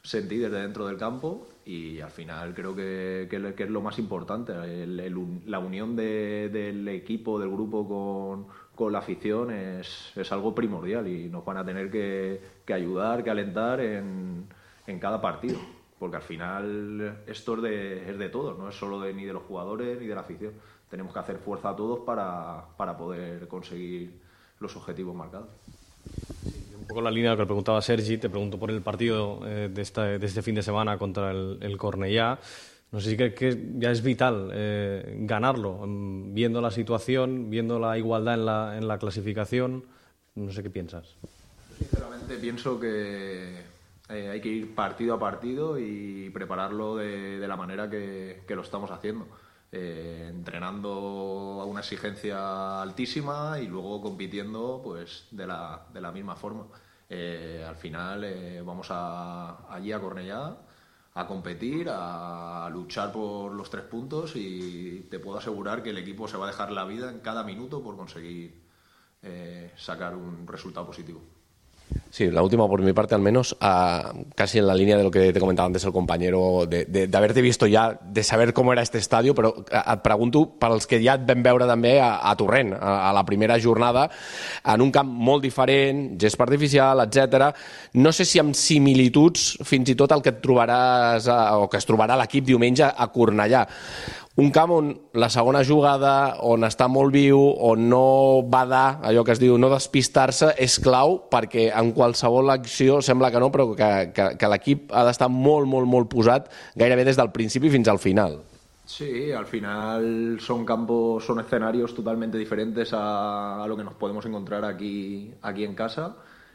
sentí desde dentro del campo y al final creo que, que, que es lo más importante, el, el, la unión de, del equipo, del grupo con, con la afición es, es algo primordial y nos van a tener que, que ayudar, que alentar en, en cada partido, porque al final esto es de, es de todos, no es solo de, ni de los jugadores ni de la afición. Tenemos que hacer fuerza a todos para, para poder conseguir los objetivos marcados. Sí, un poco la línea de lo que le preguntaba Sergi, te pregunto por el partido eh, de, esta, de este fin de semana contra el, el Cornellá. No sé si crees que ya es vital eh, ganarlo, viendo la situación, viendo la igualdad en la, en la clasificación. No sé qué piensas. Sinceramente pienso que eh, hay que ir partido a partido y prepararlo de, de la manera que, que lo estamos haciendo. Eh, entrenando a una exigencia altísima y luego compitiendo pues de la, de la misma forma. Eh, al final eh, vamos a, allí a Cornellá a competir, a luchar por los tres puntos y te puedo asegurar que el equipo se va a dejar la vida en cada minuto por conseguir eh, sacar un resultado positivo. Sí, la última por mi parte al menos, uh, casi en la línea de lo que te comentaba antes el compañero, de, de, de haberte visto ya, de saber com era este estadio, però et pregunto per als que ja et vam veure també a, a Torrent, a, a la primera jornada, en un camp molt diferent, gespa artificial, etcètera. No sé si amb similituds fins i tot el que et trobaràs, a, o que es trobarà l'equip diumenge a Cornellà. Un camp on la segona jugada, on està molt viu, on no badar, allò que es diu no despistar-se, és clau perquè en qualsevol acció, sembla que no, però que, que, que l'equip ha d'estar molt, molt, molt posat gairebé des del principi fins al final. Sí, al final son campos, son escenarios totalmente diferentes a, a lo que nos podemos encontrar aquí, aquí en casa.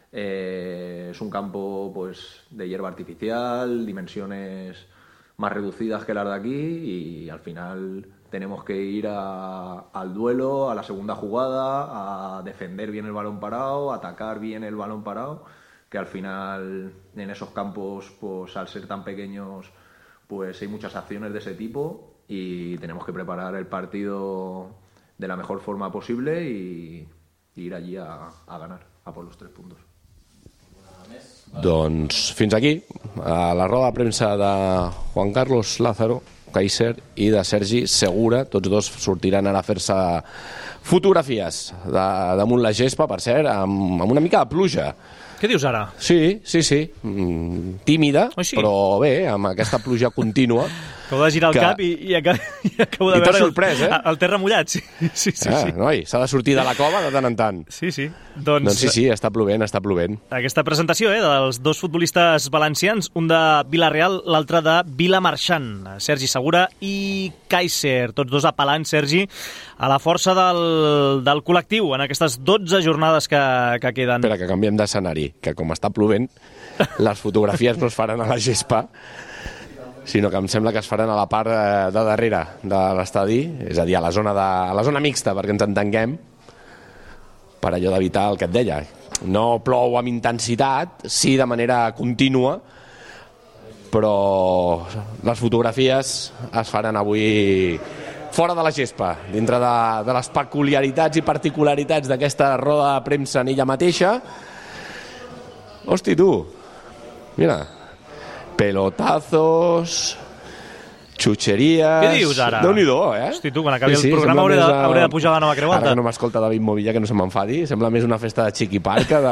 Eh, es un campo pues de hierba artificial, dimensiones más reducidas que las de aquí y al final tenemos que ir a, al duelo, a la segunda jugada, a defender bien el balón parado, a atacar bien el balón parado, que al final en esos campos, pues al ser tan pequeños, pues hay muchas acciones de ese tipo y tenemos que preparar el partido de la mejor forma posible y, y ir allí a, a ganar, a por los tres puntos. Doncs fins aquí, a la roda de premsa de Juan Carlos Lázaro, Kaiser, i de Sergi Segura. Tots dos sortiran ara a fer-se fotografies de, damunt la gespa, per cert, amb, amb una mica de pluja. Què dius ara? Sí, sí, sí. Mm, tímida, oh, sí. Però bé, amb aquesta pluja contínua. Acabo de girar el que... cap i, i, acabo, i acabo de I veure sorprès, el, eh? el terra mullat. Sí, sí, sí. Ah, sí. Noi, s'ha de sortir de la cova de tant en tant. Sí, sí. Doncs, doncs sí, sí, està plovent, està plovent. Aquesta presentació eh, dels dos futbolistes valencians, un de Vila-real, l'altre de Vilamarxant, Sergi Segura i Kaiser, tots dos apel·lant, Sergi, a la força del, del col·lectiu en aquestes dotze jornades que, que queden. Espera, que canviem d'escenari, que com està plovent, les fotografies no es faran a la gespa, sinó que em sembla que es faran a la part de darrere de l'estadi, és a dir, a la zona, de, a la zona mixta, perquè ens entenguem, per allò d'evitar el que et deia. No plou amb intensitat, sí de manera contínua, però les fotografies es faran avui fora de la gespa, dintre de, de les peculiaritats i particularitats d'aquesta roda de premsa en ella mateixa. Hosti, tu, mira, pelotazos, xucheries... Què dius ara? Déu-n'hi-do, eh? Hosti, tu, quan acabi sí, sí, el programa hauré de, a... hauré de pujar a la nova Creu Alta. Ara que no m'escolta David Movilla, que no se m'enfadi, sembla més una festa de xiqui-parc que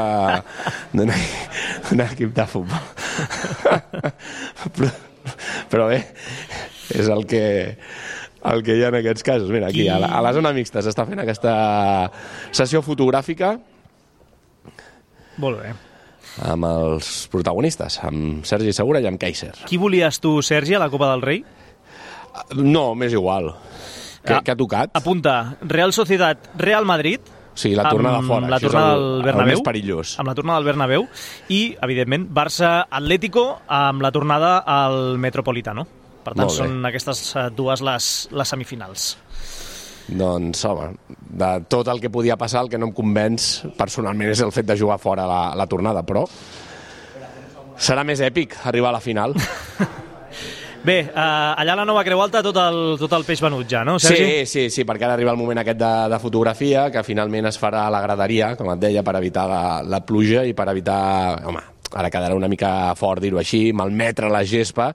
d'un equip de futbol. però, però bé, és el que... el que hi ha en aquests casos. Mira, aquí, a la, a la zona mixta s'està fent aquesta sessió fotogràfica. Molt bé. Amb els protagonistes, amb Sergi Segura i amb Kaiser. Qui volies tu, Sergi, a la Copa del Rei? No, m'és igual. Què, ah, què ha tocat? Apunta, Real Sociedad, Real Madrid. Sí, la tornada fora. La tornada el, del Bernabéu. El més perillós. Amb la tornada del Bernabéu. I, evidentment, Barça-Atlético amb la tornada al Metropolitano. Per tant, són aquestes dues les, les semifinals. Doncs, home, de tot el que podia passar, el que no em convenç personalment és el fet de jugar fora la, la tornada, però serà més èpic arribar a la final. Bé, eh, allà a la nova Creu Alta tot el, tot el peix venut ja, no, Sergi? Sí, sí, sí, perquè ara arriba el moment aquest de, de fotografia, que finalment es farà a la graderia, com et deia, per evitar la, la pluja i per evitar, home, ara quedarà una mica fort dir-ho així, malmetre la gespa,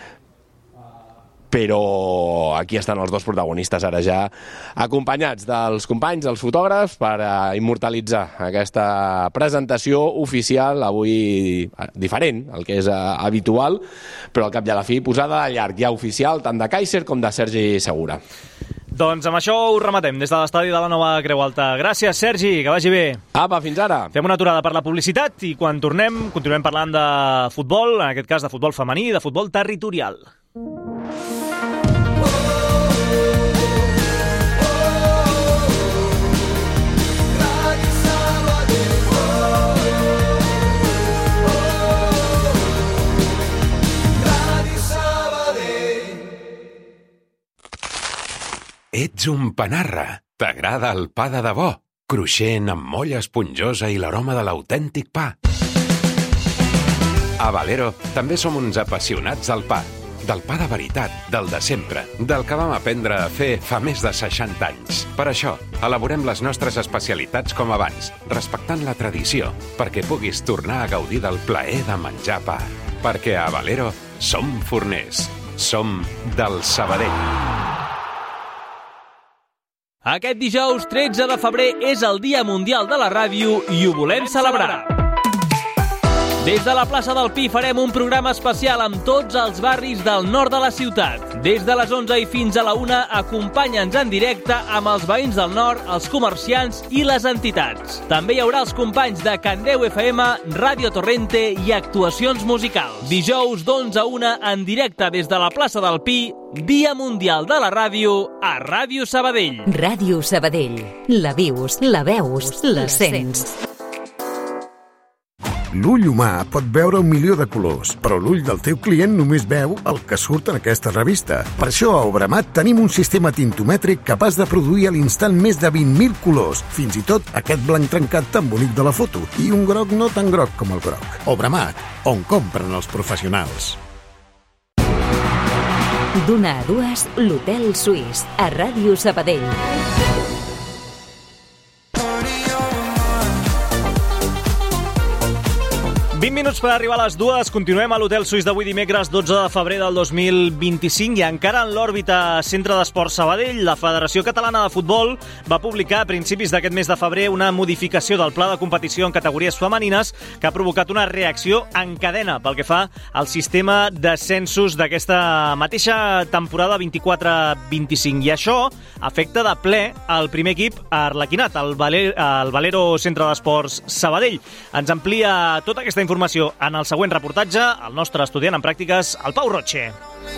però aquí estan els dos protagonistes ara ja, acompanyats dels companys, dels fotògrafs, per uh, immortalitzar aquesta presentació oficial, avui uh, diferent, el que és uh, habitual, però al cap i a la fi posada a llarg, ja oficial, tant de Kaiser com de Sergi Segura. Doncs amb això ho rematem des de l'estadi de la Nova Creu Alta. Gràcies, Sergi, que vagi bé. Apa, fins ara. Fem una aturada per la publicitat i quan tornem continuem parlant de futbol, en aquest cas de futbol femení i de futbol territorial. Ets un panarra. T'agrada el pa de debò, cruixent amb molla esponjosa i l'aroma de l'autèntic pa. A Valero també som uns apassionats del pa. Del pa de veritat, del de sempre, del que vam aprendre a fer fa més de seixanta anys. Per això, elaborem les nostres especialitats com abans, respectant la tradició, perquè puguis tornar a gaudir del plaer de menjar pa. Perquè a Valero som forners. Som del Sabadell. Aquest dijous tretze de febrer és el Dia Mundial de la Ràdio i ho volem celebrar. Des de la plaça del Pi farem un programa especial amb tots els barris del nord de la ciutat. Des de les onze i fins a la una, acompanya'ns en directe amb els veïns del nord, els comerciants i les entitats. També hi haurà els companys de Candeu F M, Ràdio Torrente i actuacions musicals. Dijous d'onze a una en directe des de la plaça del Pi, Dia Mundial de la Ràdio a Ràdio Sabadell. Ràdio Sabadell. La vius, la veus, la sents. L'ull humà pot veure un milió de colors, però l'ull del teu client només veu el que surt en aquesta revista. Per això a Obramat tenim un sistema tintomètric capaç de produir a l'instant més de vint mil colors, fins i tot aquest blanc trencat tan bonic de la foto, i un groc no tan groc com el groc. Obramat, on compren els professionals. D'una a dues, l'Hotel Suís, a Ràdio Sabadell. vint minuts per arribar a les dues. Continuem a l'Hotel Suís d'avui dimecres dotze de febrer del dos mil vint-i-cinc i encara en l'òrbita Centre d'Esports Sabadell, la Federació Catalana de Futbol va publicar a principis d'aquest mes de febrer una modificació del pla de competició en categories femenines que ha provocat una reacció en cadena pel que fa al sistema d'ascensos d'aquesta mateixa temporada vint-i-quatre vint-i-cinc. I això afecta de ple al primer equip arlequinat, el, Valer, el Valero Centre d'Esports Sabadell. Ens amplia tota aquesta informació en el següent reportatge, el nostre estudiant en pràctiques, el Pau Roche.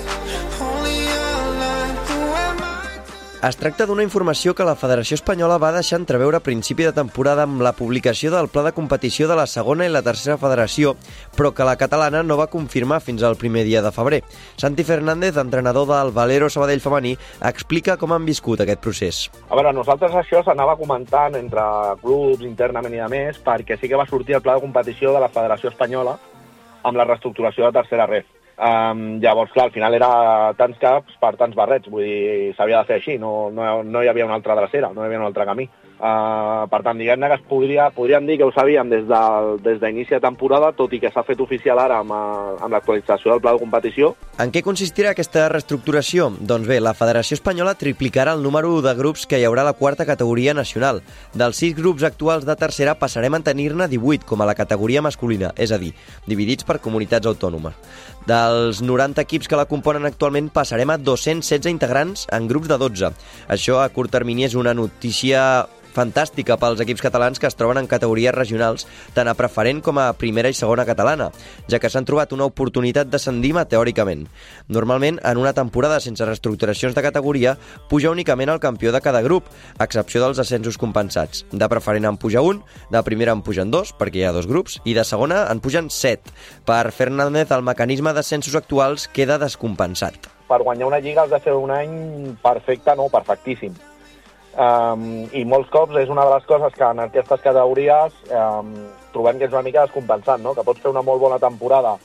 Es tracta d'una informació que la Federació Espanyola va deixar entreveure a principi de temporada amb la publicació del pla de competició de la segona i la tercera federació, però que la catalana no va confirmar fins al primer dia de febrer. Santi Fernández, entrenador del Valero Sabadell femení, explica com han viscut aquest procés. A veure, nosaltres això s'anava comentant entre clubs internament i de més, perquè sí que va sortir el pla de competició de la Federació Espanyola amb la reestructuració de tercera ref. Um, llavors, clar, al final era tants caps per tants barrets, vull dir, s'havia de fer així, no, no, no hi havia una altra drecera, no hi havia un altre camí. Uh, per tant, diguem-ne que es podria, podríem dir que ho sabíem des, del, des d'inici de temporada, tot i que s'ha fet oficial ara amb, amb l'actualització del pla de competició. En què consistirà aquesta reestructuració? Doncs bé, la Federació Espanyola triplicarà el número de grups que hi haurà a la quarta categoria nacional. Dels sis grups actuals de tercera passarem a tenir-ne divuit, com a la categoria masculina, és a dir, dividits per comunitats autònomes. Dels noranta equips que la componen actualment passarem a dos-cents setze integrants en grups de dotze. Això a curt termini és una notícia fantàstica pels equips catalans que es troben en categories regionals, tant a preferent com a primera i segona catalana, ja que s'han trobat una oportunitat d'ascendir teòricament. Normalment, en una temporada sense reestructuracions de categoria, puja únicament el campió de cada grup, a excepció dels ascensos compensats. De preferent en puja un, de primera en pugen dos, perquè hi ha dos grups, i de segona en pugen set. Per Fernández, el mecanisme d'ascensos actuals queda descompensat. Per guanyar una lliga has de fer un any perfecte, no, perfectíssim. Um, i molts cops és una de les coses que en aquestes categories um, trobem que és una mica descompensat, no? Que pots fer una molt bona temporada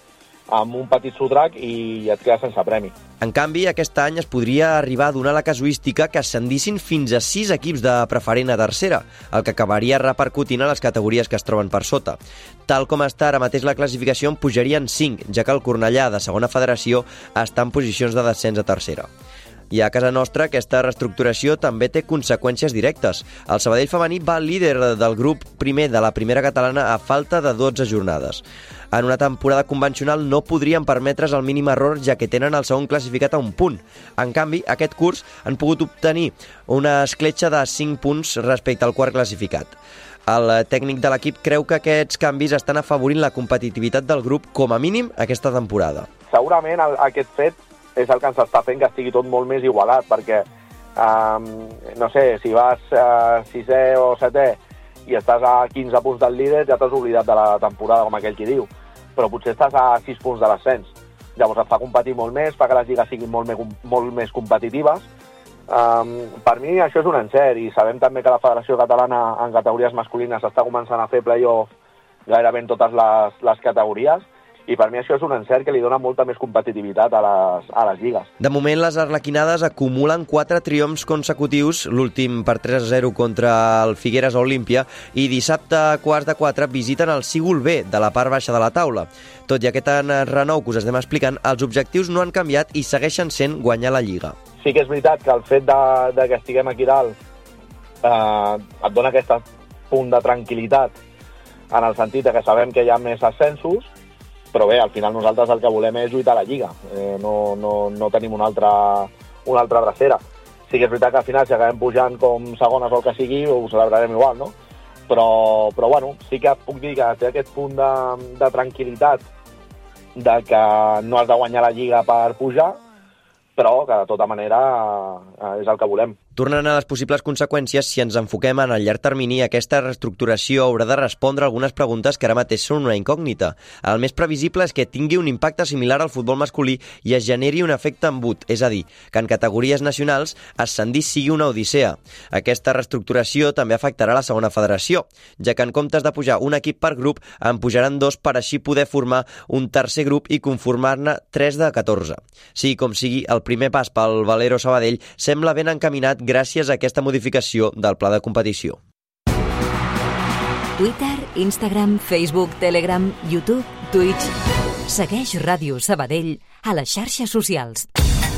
amb un petit sotrac i et quedes sense premi. En canvi, aquest any es podria arribar a donar la casuística que ascendissin fins a sis equips de preferent a tercera, el que acabaria repercutint a les categories que es troben per sota. Tal com està ara mateix la classificació, en pujarien cinc, ja que el Cornellà de segona federació està en posicions de descens a tercera. I a casa nostra aquesta reestructuració també té conseqüències directes. El Sabadell femení va líder del grup primer de la primera catalana a falta de dotze jornades. En una temporada convencional no podrien permetre's el mínim error, ja que tenen el segon classificat a un punt. En canvi, aquest curs han pogut obtenir una escletxa de cinc punts respecte al quart classificat. El tècnic de l'equip creu que aquests canvis estan afavorint la competitivitat del grup com a mínim aquesta temporada. Segurament el, aquest fet és el que ens està fent que estigui tot molt més igualat, perquè, um, no sé, si vas uh, sisè o setè i estàs a quinze punts del líder, ja t'has oblidat de la temporada, com aquell qui diu, però potser estàs a sis punts de l'ascens. Llavors et fa competir molt més, fa que les lligues siguin molt més, molt més competitives. Um, per mi això és un encert, i sabem també que la Federació Catalana en categories masculines està començant a fer play-off gairebé en totes les, les categories, i per mi això és un encert que li dona molta més competitivitat a les, a les lligues. De moment, les arlequinades acumulen quatre triomfs consecutius, l'últim per tres a zero contra el Figueres a Olímpia, i dissabte a quarts de quatre visiten el Sígol B, de la part baixa de la taula. Tot i aquest renou que us estem explicant, els objectius no han canviat i segueixen sent guanyar la Lliga. Sí que és veritat que el fet de, de que estiguem aquí dalt eh, et dona aquest punt de tranquil·litat, en el sentit que sabem que hi ha més ascensos, però bé, al final nosaltres el que volem és lluitar a la Lliga, eh, no, no, no tenim una altra, una altra drecera. Sí que és veritat que al final, si acabem pujant com segones o el que sigui, ho celebrarem igual, no? Però, però bueno, sí que puc dir que té aquest punt de, de tranquil·litat de que no has de guanyar la Lliga per pujar, però que de tota manera eh, és el que volem. Tornant a les possibles conseqüències, si ens enfoquem en el llarg termini, aquesta reestructuració haurà de respondre algunes preguntes que ara mateix són una incògnita. El més previsible és que tingui un impacte similar al futbol masculí i es generi un efecte embut, és a dir, que en categories nacionals ascendir sigui una odissea. Aquesta reestructuració també afectarà la segona federació, ja que en comptes de pujar un equip per grup, en pujaran dos per així poder formar un tercer grup i conformar-ne tres de catorze. Sigui com sigui, el primer pas pel Valero Sabadell sembla ben encaminat gràcies a aquesta modificació del pla de competició. Twitter, Instagram, Facebook, Telegram, YouTube, Twitch. Segueix Ràdio Sabadell a les xarxes socials.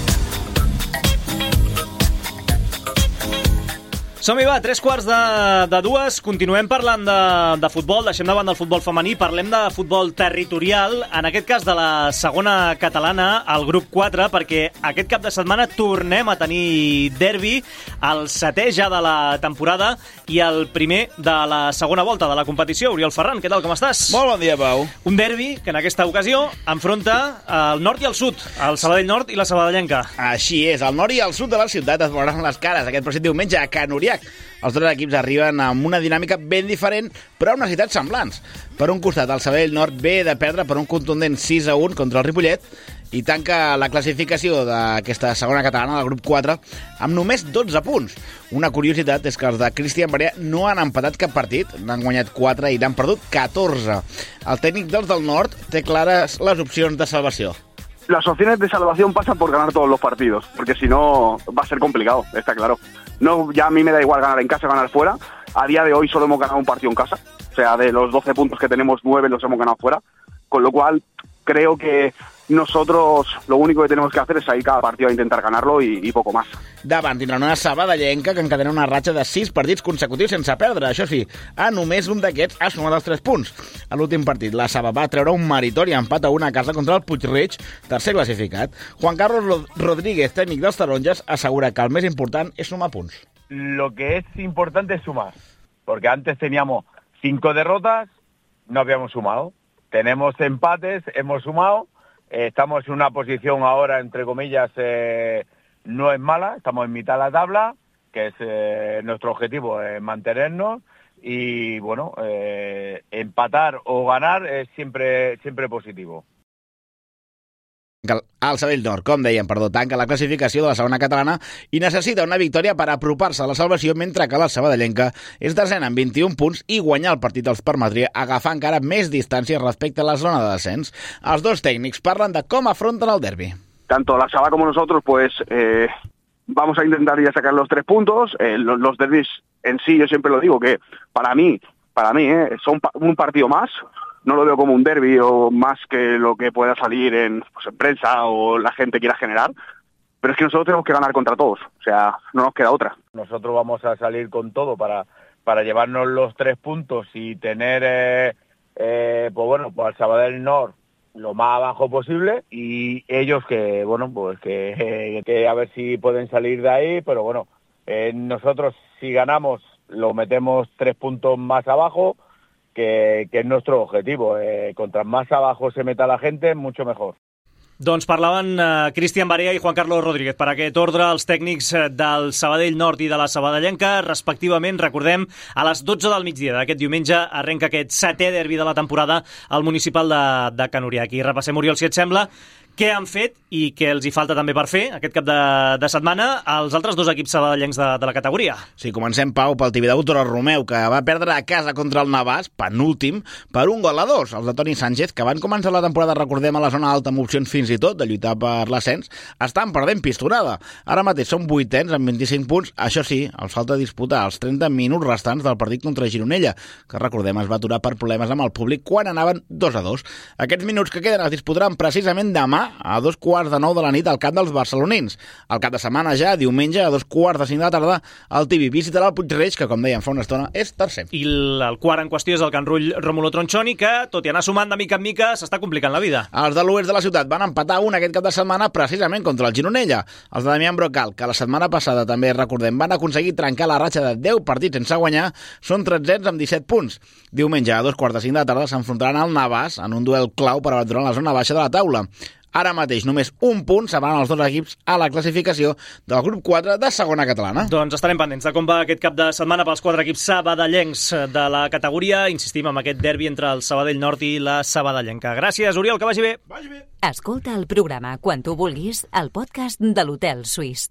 Som-hi, va, tres quarts de, de dues. Continuem parlant de, de futbol. Deixem davant del futbol femení. Parlem de futbol territorial, en aquest cas de la segona catalana, al grup quatre, perquè aquest cap de setmana tornem a tenir derbi, el setè ja de la temporada i el primer de la segona volta de la competició. Oriol Ferran, què tal, com estàs? Molt bon dia, Pau. Un derbi que en aquesta ocasió enfronta el nord i el sud, el Sabadell Nord i la Sabadellenca. Així és, el nord i el sud de la ciutat es veuran les cares aquest pròxim diumenge a Can Oriac. Els dos equips arriben amb una dinàmica ben diferent, però amb necessitats semblants. Per un costat, el Sabadell Nord ve de perdre per un contundent sis a un contra el Ripollet i tanca la classificació d'aquesta segona catalana del grup quatre amb només dotze punts. Una curiositat és que els de Cristian Barea no han empatat cap partit, n'han guanyat quatre i n'han perdut catorze. El tècnic dels del Nord té clares les opcions de salvació. Las opciones de salvación pasan por ganar todos los partidos, porque si no va a ser complicado, está claro. No, ya a mí me da igual ganar en casa o ganar fuera. A día de hoy solo hemos ganado un partido en casa. O sea, de los doce puntos que tenemos, nueve los hemos ganado fuera. Con lo cual, creo que nosotros lo único que tenemos que hacer es salir cada partido a intentar ganarlo y, y poco más. Davant tindran una sabadellenca que encadena una ratxa de sis partits consecutius sense perdre. Això sí, a només un d'aquests ha sumat els tres punts. A l'últim partit, la Saba va treure un meritori empat a una casa contra el Puig-reig, tercer classificat. Juan Carlos Rodríguez, tècnic dels taronges, assegura que el més important és sumar punts. Lo que es importante es sumar, porque antes teníamos cinco derrotas, no habíamos sumado. Tenemos empates, hemos sumado. Eh, estamos en una posición ahora, entre comillas, eh, no es mala, estamos en mitad de la tabla, que es eh, nuestro objetivo, eh, mantenernos y, bueno, eh, empatar o ganar es siempre, siempre positivo. El Sabadell Nord, com dèiem, perdó, tanca la classificació de la segona catalana i necessita una victòria per apropar-se a la salvació, mentre que la sabadellenca és desena amb vint-i-un punts i guanyar el partit els permetria agafar encara més distància respecte a la zona de descens. Els dos tècnics parlen de com afronten el derbi. Tanto la Saba como nosotros, pues eh, vamos a intentar ya sacar los tres puntos. Eh, los, los derbis en sí, yo siempre lo digo, que para mí, para mí, eh, son pa- un partido más. No lo veo como un derbi o más que lo que pueda salir en, pues, en prensa o la gente quiera generar. Pero es que nosotros tenemos que ganar contra todos. O sea, no nos queda otra. Nosotros vamos a salir con todo para, para llevarnos los tres puntos y tener, eh, eh, pues bueno, pues al Sabadell Nord lo más abajo posible, y ellos que, bueno, pues que, eh, que a ver si pueden salir de ahí, pero bueno, eh, nosotros si ganamos lo metemos tres puntos más abajo, que, que es nuestro objetivo. Eh, contra más abajo se meta la gente, mucho mejor. Doncs parlaven uh, Cristian Barea i Juan Carlos Rodríguez per aquest ordre, els tècnics del Sabadell Nord i de la Sabadellenca, respectivament. Recordem, a les dotze del migdia d'aquest diumenge arrenca aquest setè derbi de la temporada al municipal de, de Can Uriac. I repassem, Oriol, si et sembla, què han fet i què els hi falta també per fer aquest cap de, de setmana als altres dos equips sabadellencs de, de la categoria. Sí, comencem, Pau, pel Tibidabo Torres Romeu, que va perdre a casa contra el Navàs, penúltim, per un gol a dos. Els de Toni Sánchez, que van començar la temporada, recordem, a la zona alta amb opcions fins i tot de lluitar per l'ascens, estan perdent pistonada. Ara mateix són vuitens amb vint-i-cinc punts. Això sí, els falta disputar els trenta minuts restants del partit contra Gironella, que recordem es va aturar per problemes amb el públic quan anaven dos a dos. Aquests minuts que queden es disputaran precisament demà a dos quarts de nou de la nit al camp dels barcelonins. El cap de setmana ja, diumenge, a dos quarts de cinc de la tarda, el Tibi visitarà el Puig-reig, que, com dèiem fa una estona, és tercer. I el, el quart en qüestió és el Can Rull Rómulo Tronchoni, que, tot i anar sumant de mica en mica, s'està complicant la vida. Els de l'oest de la ciutat van empatar un aquest cap de setmana precisament contra el Gironella. Els de Damián Brocal, que la setmana passada també, recordem, van aconseguir trencar la ratxa de deu partits sense guanyar, són tretzens amb disset punts. Diumenge, a dos quarts de cinc de la tarda, s'enfrontaran al Navàs en un duel clau per abandonar la zona baixa de la taula. Ara mateix només un punt separen els dos equips a la classificació del grup quatre de segona catalana. Doncs estarem pendents de com va aquest cap de setmana pels quatre equips sabadellencs de la categoria. Insistim en aquest derbi entre el Sabadell Nord i la Sabadellenca. Gràcies, Oriol, que vagi bé. Vagi bé. Escolta el programa quan tu vulguis al podcast de l'Hotel Suís.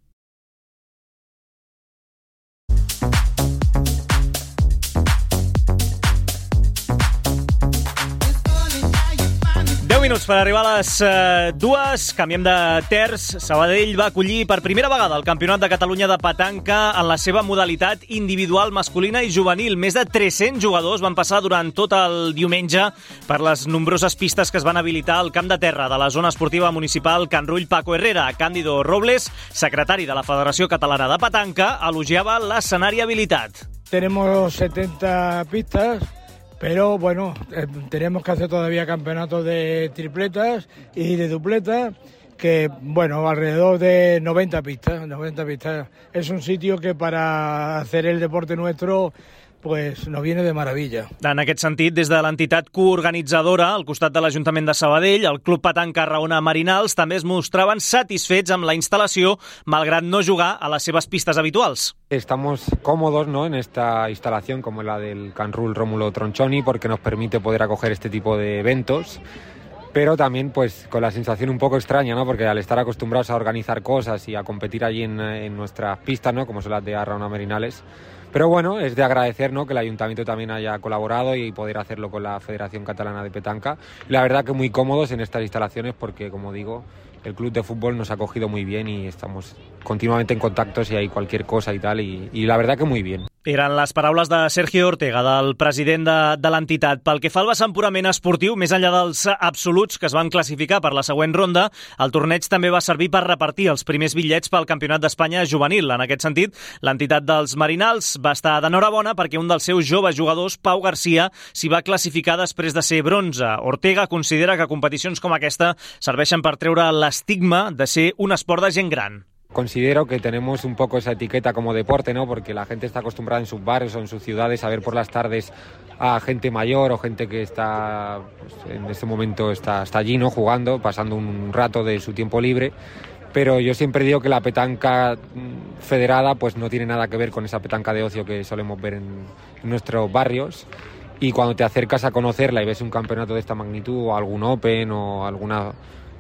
deu minuts per arribar a les uh, dues. Canviem de terç. Sabadell va acollir per primera vegada el Campionat de Catalunya de petanca en la seva modalitat individual masculina i juvenil. Més de tres-cents jugadors van passar durant tot el diumenge per les nombroses pistes que es van habilitar al camp de terra de la zona esportiva municipal Can Rull Paco Herrera. Cándido Robles, secretari de la Federació Catalana de Petanca, elogiava l'escenari habilitat. Tenemos setenta pistas. Pero bueno, eh, tenemos que hacer todavía campeonatos de tripletas y de dupletas, que bueno, alrededor de noventa pistas, noventa pistas. Es un sitio que para hacer el deporte nuestro pues nos viene de maravilla. En aquest sentit, des de l'entitat coorganitzadora, al costat de l'Ajuntament de Sabadell, el Club Petanca Raona Marinals també es mostraven satisfets amb la instal·lació, malgrat no jugar a les seves pistes habituals. Estamos cómodos, ¿no?, en esta instalación como la del Can Rull Rómulo Tronchoni, porque nos permite poder acoger este tipo de eventos, pero también pues con la sensación un poco extraña, ¿no?, porque al estar acostumbrados a organizar cosas y a competir allí en, en nuestras pistas, ¿no?, como son las de Raona Marinales. Pero bueno, es de agradecer, ¿no?, que el Ayuntamiento también haya colaborado y poder hacerlo con la Federación Catalana de Petanca. Y la verdad que muy cómodos en estas instalaciones porque, como digo, el club de fútbol nos ha acogido muy bien y estamos continuamente en contacto si hay cualquier cosa y tal, y, y la verdad que muy bien. Eren les paraules de Sergio Ortega, del president de, de l'entitat. Pel que fa al vessant purament esportiu, més enllà dels absoluts que es van classificar per la següent ronda, el torneig també va servir per repartir els primers bitllets pel Campionat d'Espanya juvenil. En aquest sentit, l'entitat dels Marinals va estar d'enhorabona perquè un dels seus joves jugadors, Pau Garcia, s'hi va classificar després de ser bronze. Ortega considera que competicions com aquesta serveixen per treure l'estigma de ser un esport de gent gran. Considero que tenemos un poco esa etiqueta como deporte, ¿no?, porque la gente está acostumbrada en sus barrios o en sus ciudades a ver por las tardes a gente mayor o gente que está, pues, en este momento está, está allí, ¿no?, jugando, pasando un rato de su tiempo libre. Pero yo siempre digo que la petanca federada pues no tiene nada que ver con esa petanca de ocio que solemos ver en, en nuestros barrios. Y cuando te acercas a conocerla y ves un campeonato de esta magnitud o algún Open o alguna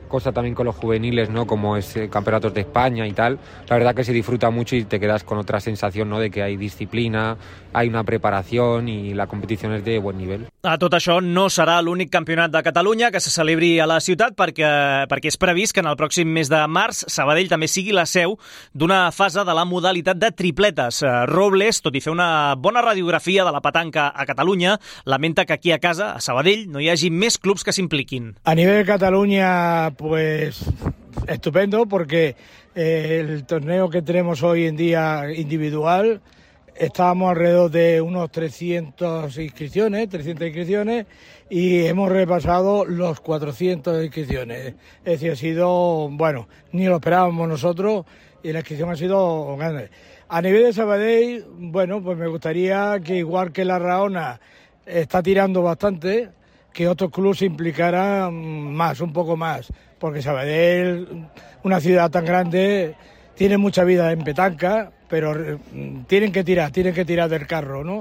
cosa también con los juveniles, ¿no? Como es eh, campeonatos de España y tal. La verdad que se disfruta mucho y te quedas con otra sensación, ¿no? De que hay disciplina, hay una preparación y la competición es de buen nivel. A tot això no serà l'únic campionat de Catalunya que se celebri a la ciutat perquè, perquè és previst que en el pròxim mes de març Sabadell també sigui la seu d'una fase de la modalitat de tripletes. Robles, tot i fer una bona radiografia de la petanca a Catalunya, lamenta que aquí a casa, a Sabadell, no hi hagi més clubs que s'impliquin. A nivel de Cataluña, pues estupendo, porque eh, el torneo que tenemos hoy en día individual, estábamos alrededor de unos trescientas inscripciones, trescientas inscripciones, y hemos repasado los cuatrocientas inscripciones. Es decir, ha sido, bueno, ni lo esperábamos nosotros, y la inscripción ha sido grande. A nivel de Sabadell, bueno, pues me gustaría que igual que la Raona está tirando bastante, que otros clubes se implicaran más, un poco más, porque Sabadell, una ciudad tan grande, tiene mucha vida en petanca, pero tienen que tirar, tienen que tirar del carro, ¿no?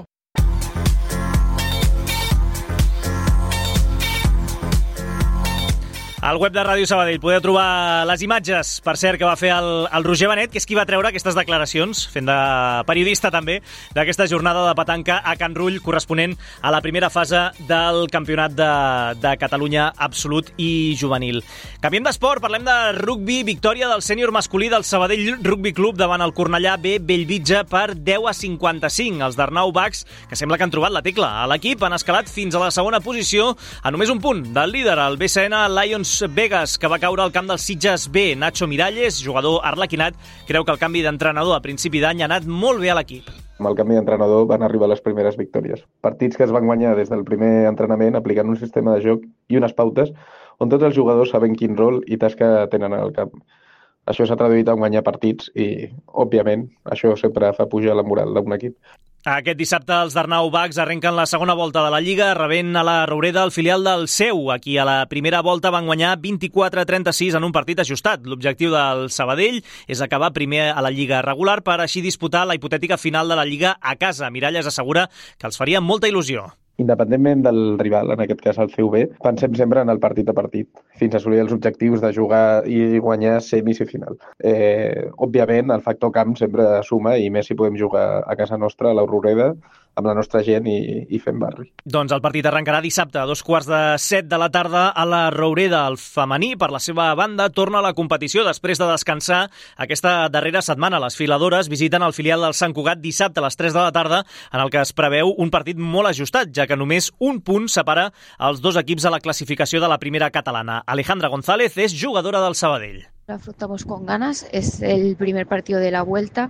Al web de Ràdio Sabadell podeu trobar les imatges, per cert, que va fer el, el Roger Benet, que és qui va treure aquestes declaracions, fent de periodista també, d'aquesta jornada de petanca a Can Rull, corresponent a la primera fase del Campionat de, de Catalunya absolut i juvenil. Canviem d'esport, parlem de rugbi, victòria del sènior masculí del Sabadell Rugby Club davant el Cornellà B Bellvitge per deu a cinquanta-cinc. Els d'Arnau Bax, que sembla que han trobat la tecla a l'equip, han escalat fins a la segona posició a només un punt del líder, el B C N Lions Vegas, que va caure al camp del Sitges B. Nacho Miralles, jugador arlequinat, creu que el canvi d'entrenador a principi d'any ha anat molt bé a l'equip. Amb el canvi d'entrenador van arribar les primeres victòries. Partits que es van guanyar des del primer entrenament aplicant un sistema de joc i unes pautes on tots els jugadors saben quin rol i tasca tenen al camp. Això s'ha traduït a guanyar partits i, òbviament, això sempre fa pujar la moral d'un equip. Aquest dissabte els d'Arnau Bax arrenquen la segona volta de la Lliga, rebent a la Roureda el filial del seu. Aquí a la primera volta van guanyar vint-i-quatre a trenta-sis en un partit ajustat. L'objectiu del Sabadell és acabar primer a la Lliga regular per així disputar la hipotètica final de la Lliga a casa. Miralles assegura que els faria molta il·lusió. Independentment del rival, en aquest cas el C U B, pensem sempre en el partit a partit, fins a assolir els objectius de jugar i guanyar semis i final. Eh, òbviament, el factor camp sempre suma, i més si podem jugar a casa nostra, a la Roureda, amb la nostra gent i, i fent barri. Doncs el partit arrencarà dissabte a dos quarts de set de la tarda a la Roureda. El femení, per la seva banda, torna a la competició després de descansar aquesta darrera setmana. Les filadores visiten el filial del Sant Cugat dissabte a les tres de la tarda, en el que es preveu un partit molt ajustat, ja que només un punt separa els dos equips a la classificació de la primera catalana. Alejandra González és jugadora del Sabadell. Lo afrontamos con ganas, es el primer partido de la vuelta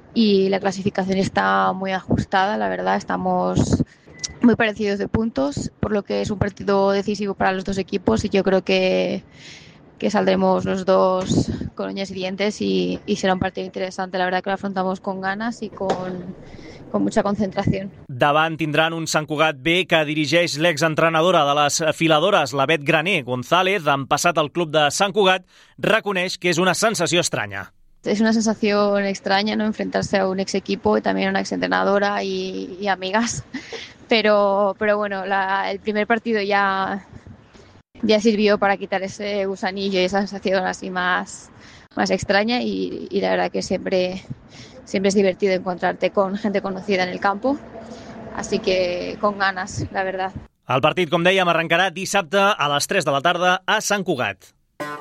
y la clasificación está muy ajustada, la verdad, estamos muy parecidos de puntos, por lo que es un partido decisivo para los dos equipos y yo creo que, que saldremos los dos con uñas y dientes y, y será un partido interesante, la verdad que lo afrontamos con ganas y con, con mucha concentración. Davant tindran un Sant Cugat B que dirigeix l'exentrenadora de les filadores, la Bet Graner. González, en passat al club de Sant Cugat, reconeix que és una sensació estranya. Es una sensación extraña, ¿no? Enfrentarse a un ex equipo y también a una ex entrenadora y, y amigas. Pero, pero bueno, la, el primer partido ya, ya sirvió para quitar ese gusanillo y esa sensación así más, más extraña y, y la verdad que siempre, siempre es divertido encontrarte con gente conocida en el campo. Así que con ganas, la verdad. El partit, com dèiem, arrencarà dissabte a les tres de la tarda a Sant Cugat.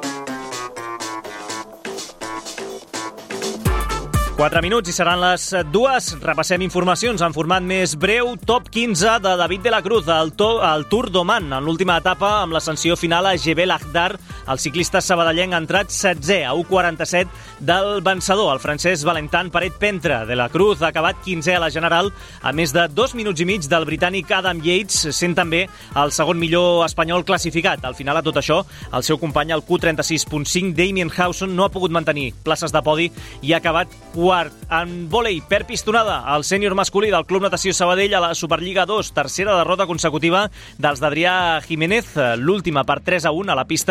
quatre minuts i seran les dues. Repassem informacions en format més breu. Top quinze de David de la Cruz al, to, al Tour d'Oman. En l'última etapa, amb l'ascensió final a Jebel Akhdar, el ciclista sabadellenc ha entrat setzè a u quaranta-set del vencedor, el francès Valentin Paret-Pentre. De la Cruz ha acabat quinzè a la general, a més de dos minuts i mig del britànic Adam Yates, sent també el segon millor espanyol classificat. Al final, a tot això, el seu company, el Q trenta-sis punt cinc, Damien Hawson, no ha pogut mantenir places de podi i ha acabat quart. En vòlei, per pistonada, el sènior masculí del Club Natació Sabadell a la Superliga dos, tercera derrota consecutiva dels d'Adrià Jiménez, l'última per tres a un a la pista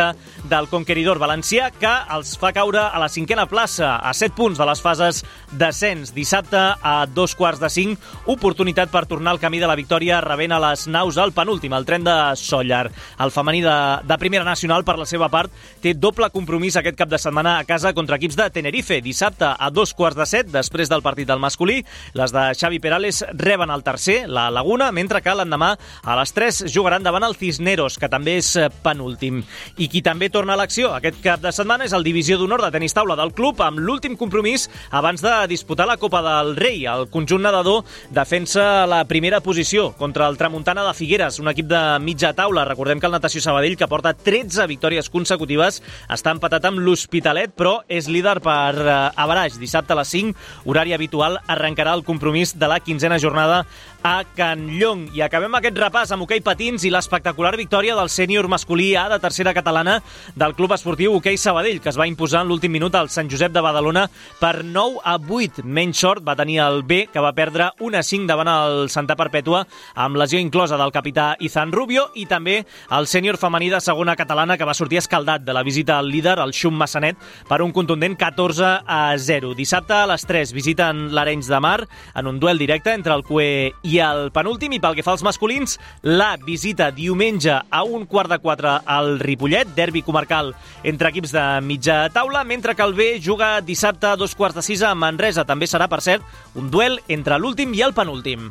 del conqueridor valencià, que els fa caure a la cinquena plaça, a set punts de les fases d'ascens. Dissabte, a dos quarts de cinc, oportunitat per tornar al camí de la victòria rebent a les naus al penúltim, el tren de Sóller. El femení de, de Primera Nacional, per la seva part, té doble compromís aquest cap de setmana a casa contra equips de Tenerife. Dissabte, a dos quarts de set, després del partit del masculí, les de Xavi Perales reben el tercer, la Laguna, mentre que l'endemà a les tres jugaran davant el Cisneros, que també és penúltim. I qui també torna a l'acció aquest cap de setmana és el divisió d'honor de tenis taula del club, amb l'últim compromís abans de disputar la Copa del Rei. El conjunt nedador defensa la primera posició contra el Tramuntana de Figueres, un equip de mitja taula. Recordem que el Natació Sabadell, que porta tretze victòries consecutives, està empatat amb l'Hospitalet, però és líder per averaix. Dissabte a les cinc, horari habitual, arrencarà el compromís de la quinzena jornada a Can Llong. I acabem aquest repàs amb hoquei patins i l'espectacular victòria del sènior masculí A de tercera catalana del Club Esportiu Hoquei Sabadell, que es va imposar en l'últim minut al Sant Josep de Badalona per nou a vuit. Menys sort va tenir el B, que va perdre un a cinc davant el Santa Perpètua, amb lesió inclosa del capità Izan Rubio, i també el sènior femení de segona catalana, que va sortir escaldat de la visita al líder, el Xum Massanet, per un contundent catorze a zero. Dissabte a les tres visiten l'Arenys de Mar en un duel directe entre el Cué i el penúltim, i pel que fa als masculins, la visita diumenge a un quart de quatre al Ripollet, derbi comarcal entre equips de mitja taula, mentre que el B juga dissabte a dos quarts de sis a Manresa. També serà, per cert, un duel entre l'últim i el penúltim.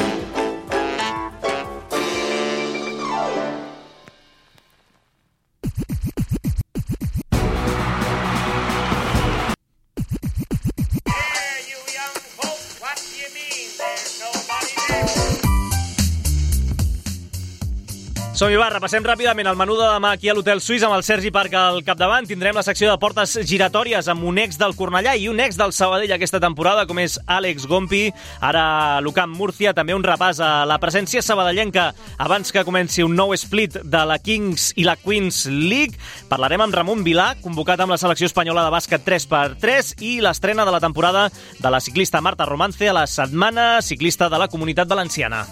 Som-hi, va, repassem ràpidament el menú de demà aquí a l'Hotel Suís amb el Sergi Parc al capdavant. Tindrem la secció de portes giratòries amb un ex del Cornellà i un ex del Sabadell aquesta temporada, com és Àlex Gompi, ara l'Ucamp Múrcia. També un repàs a la presència sabadellenca abans que comenci un nou split de la Kings i la Queens League. Parlarem amb Ramon Vilà, convocat amb la selecció espanyola de bàsquet tres per tres, i l'estrena de la temporada de la ciclista Marta Romance a la Setmana Ciclista de la Comunitat Valenciana.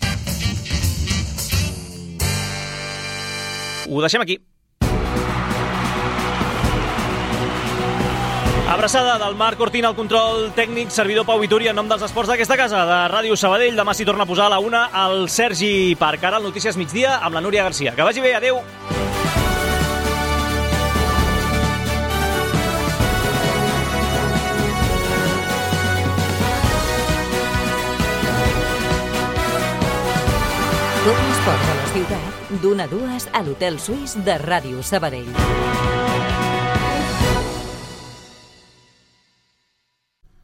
Ho deixem aquí. Abraçada del Marc Cortina al control tècnic, servidor Pau Vituri, en nom dels esports d'aquesta casa, de Ràdio Sabadell. Demà s'hi torna a posar a la una el Sergi Parc. Ara el Notícies Migdia amb la Núria Garcia. Que vagi bé, adeu! Tot l'esport de la ciutat, d'una a dues a l'Hotel Suís de Ràdio Sabadell.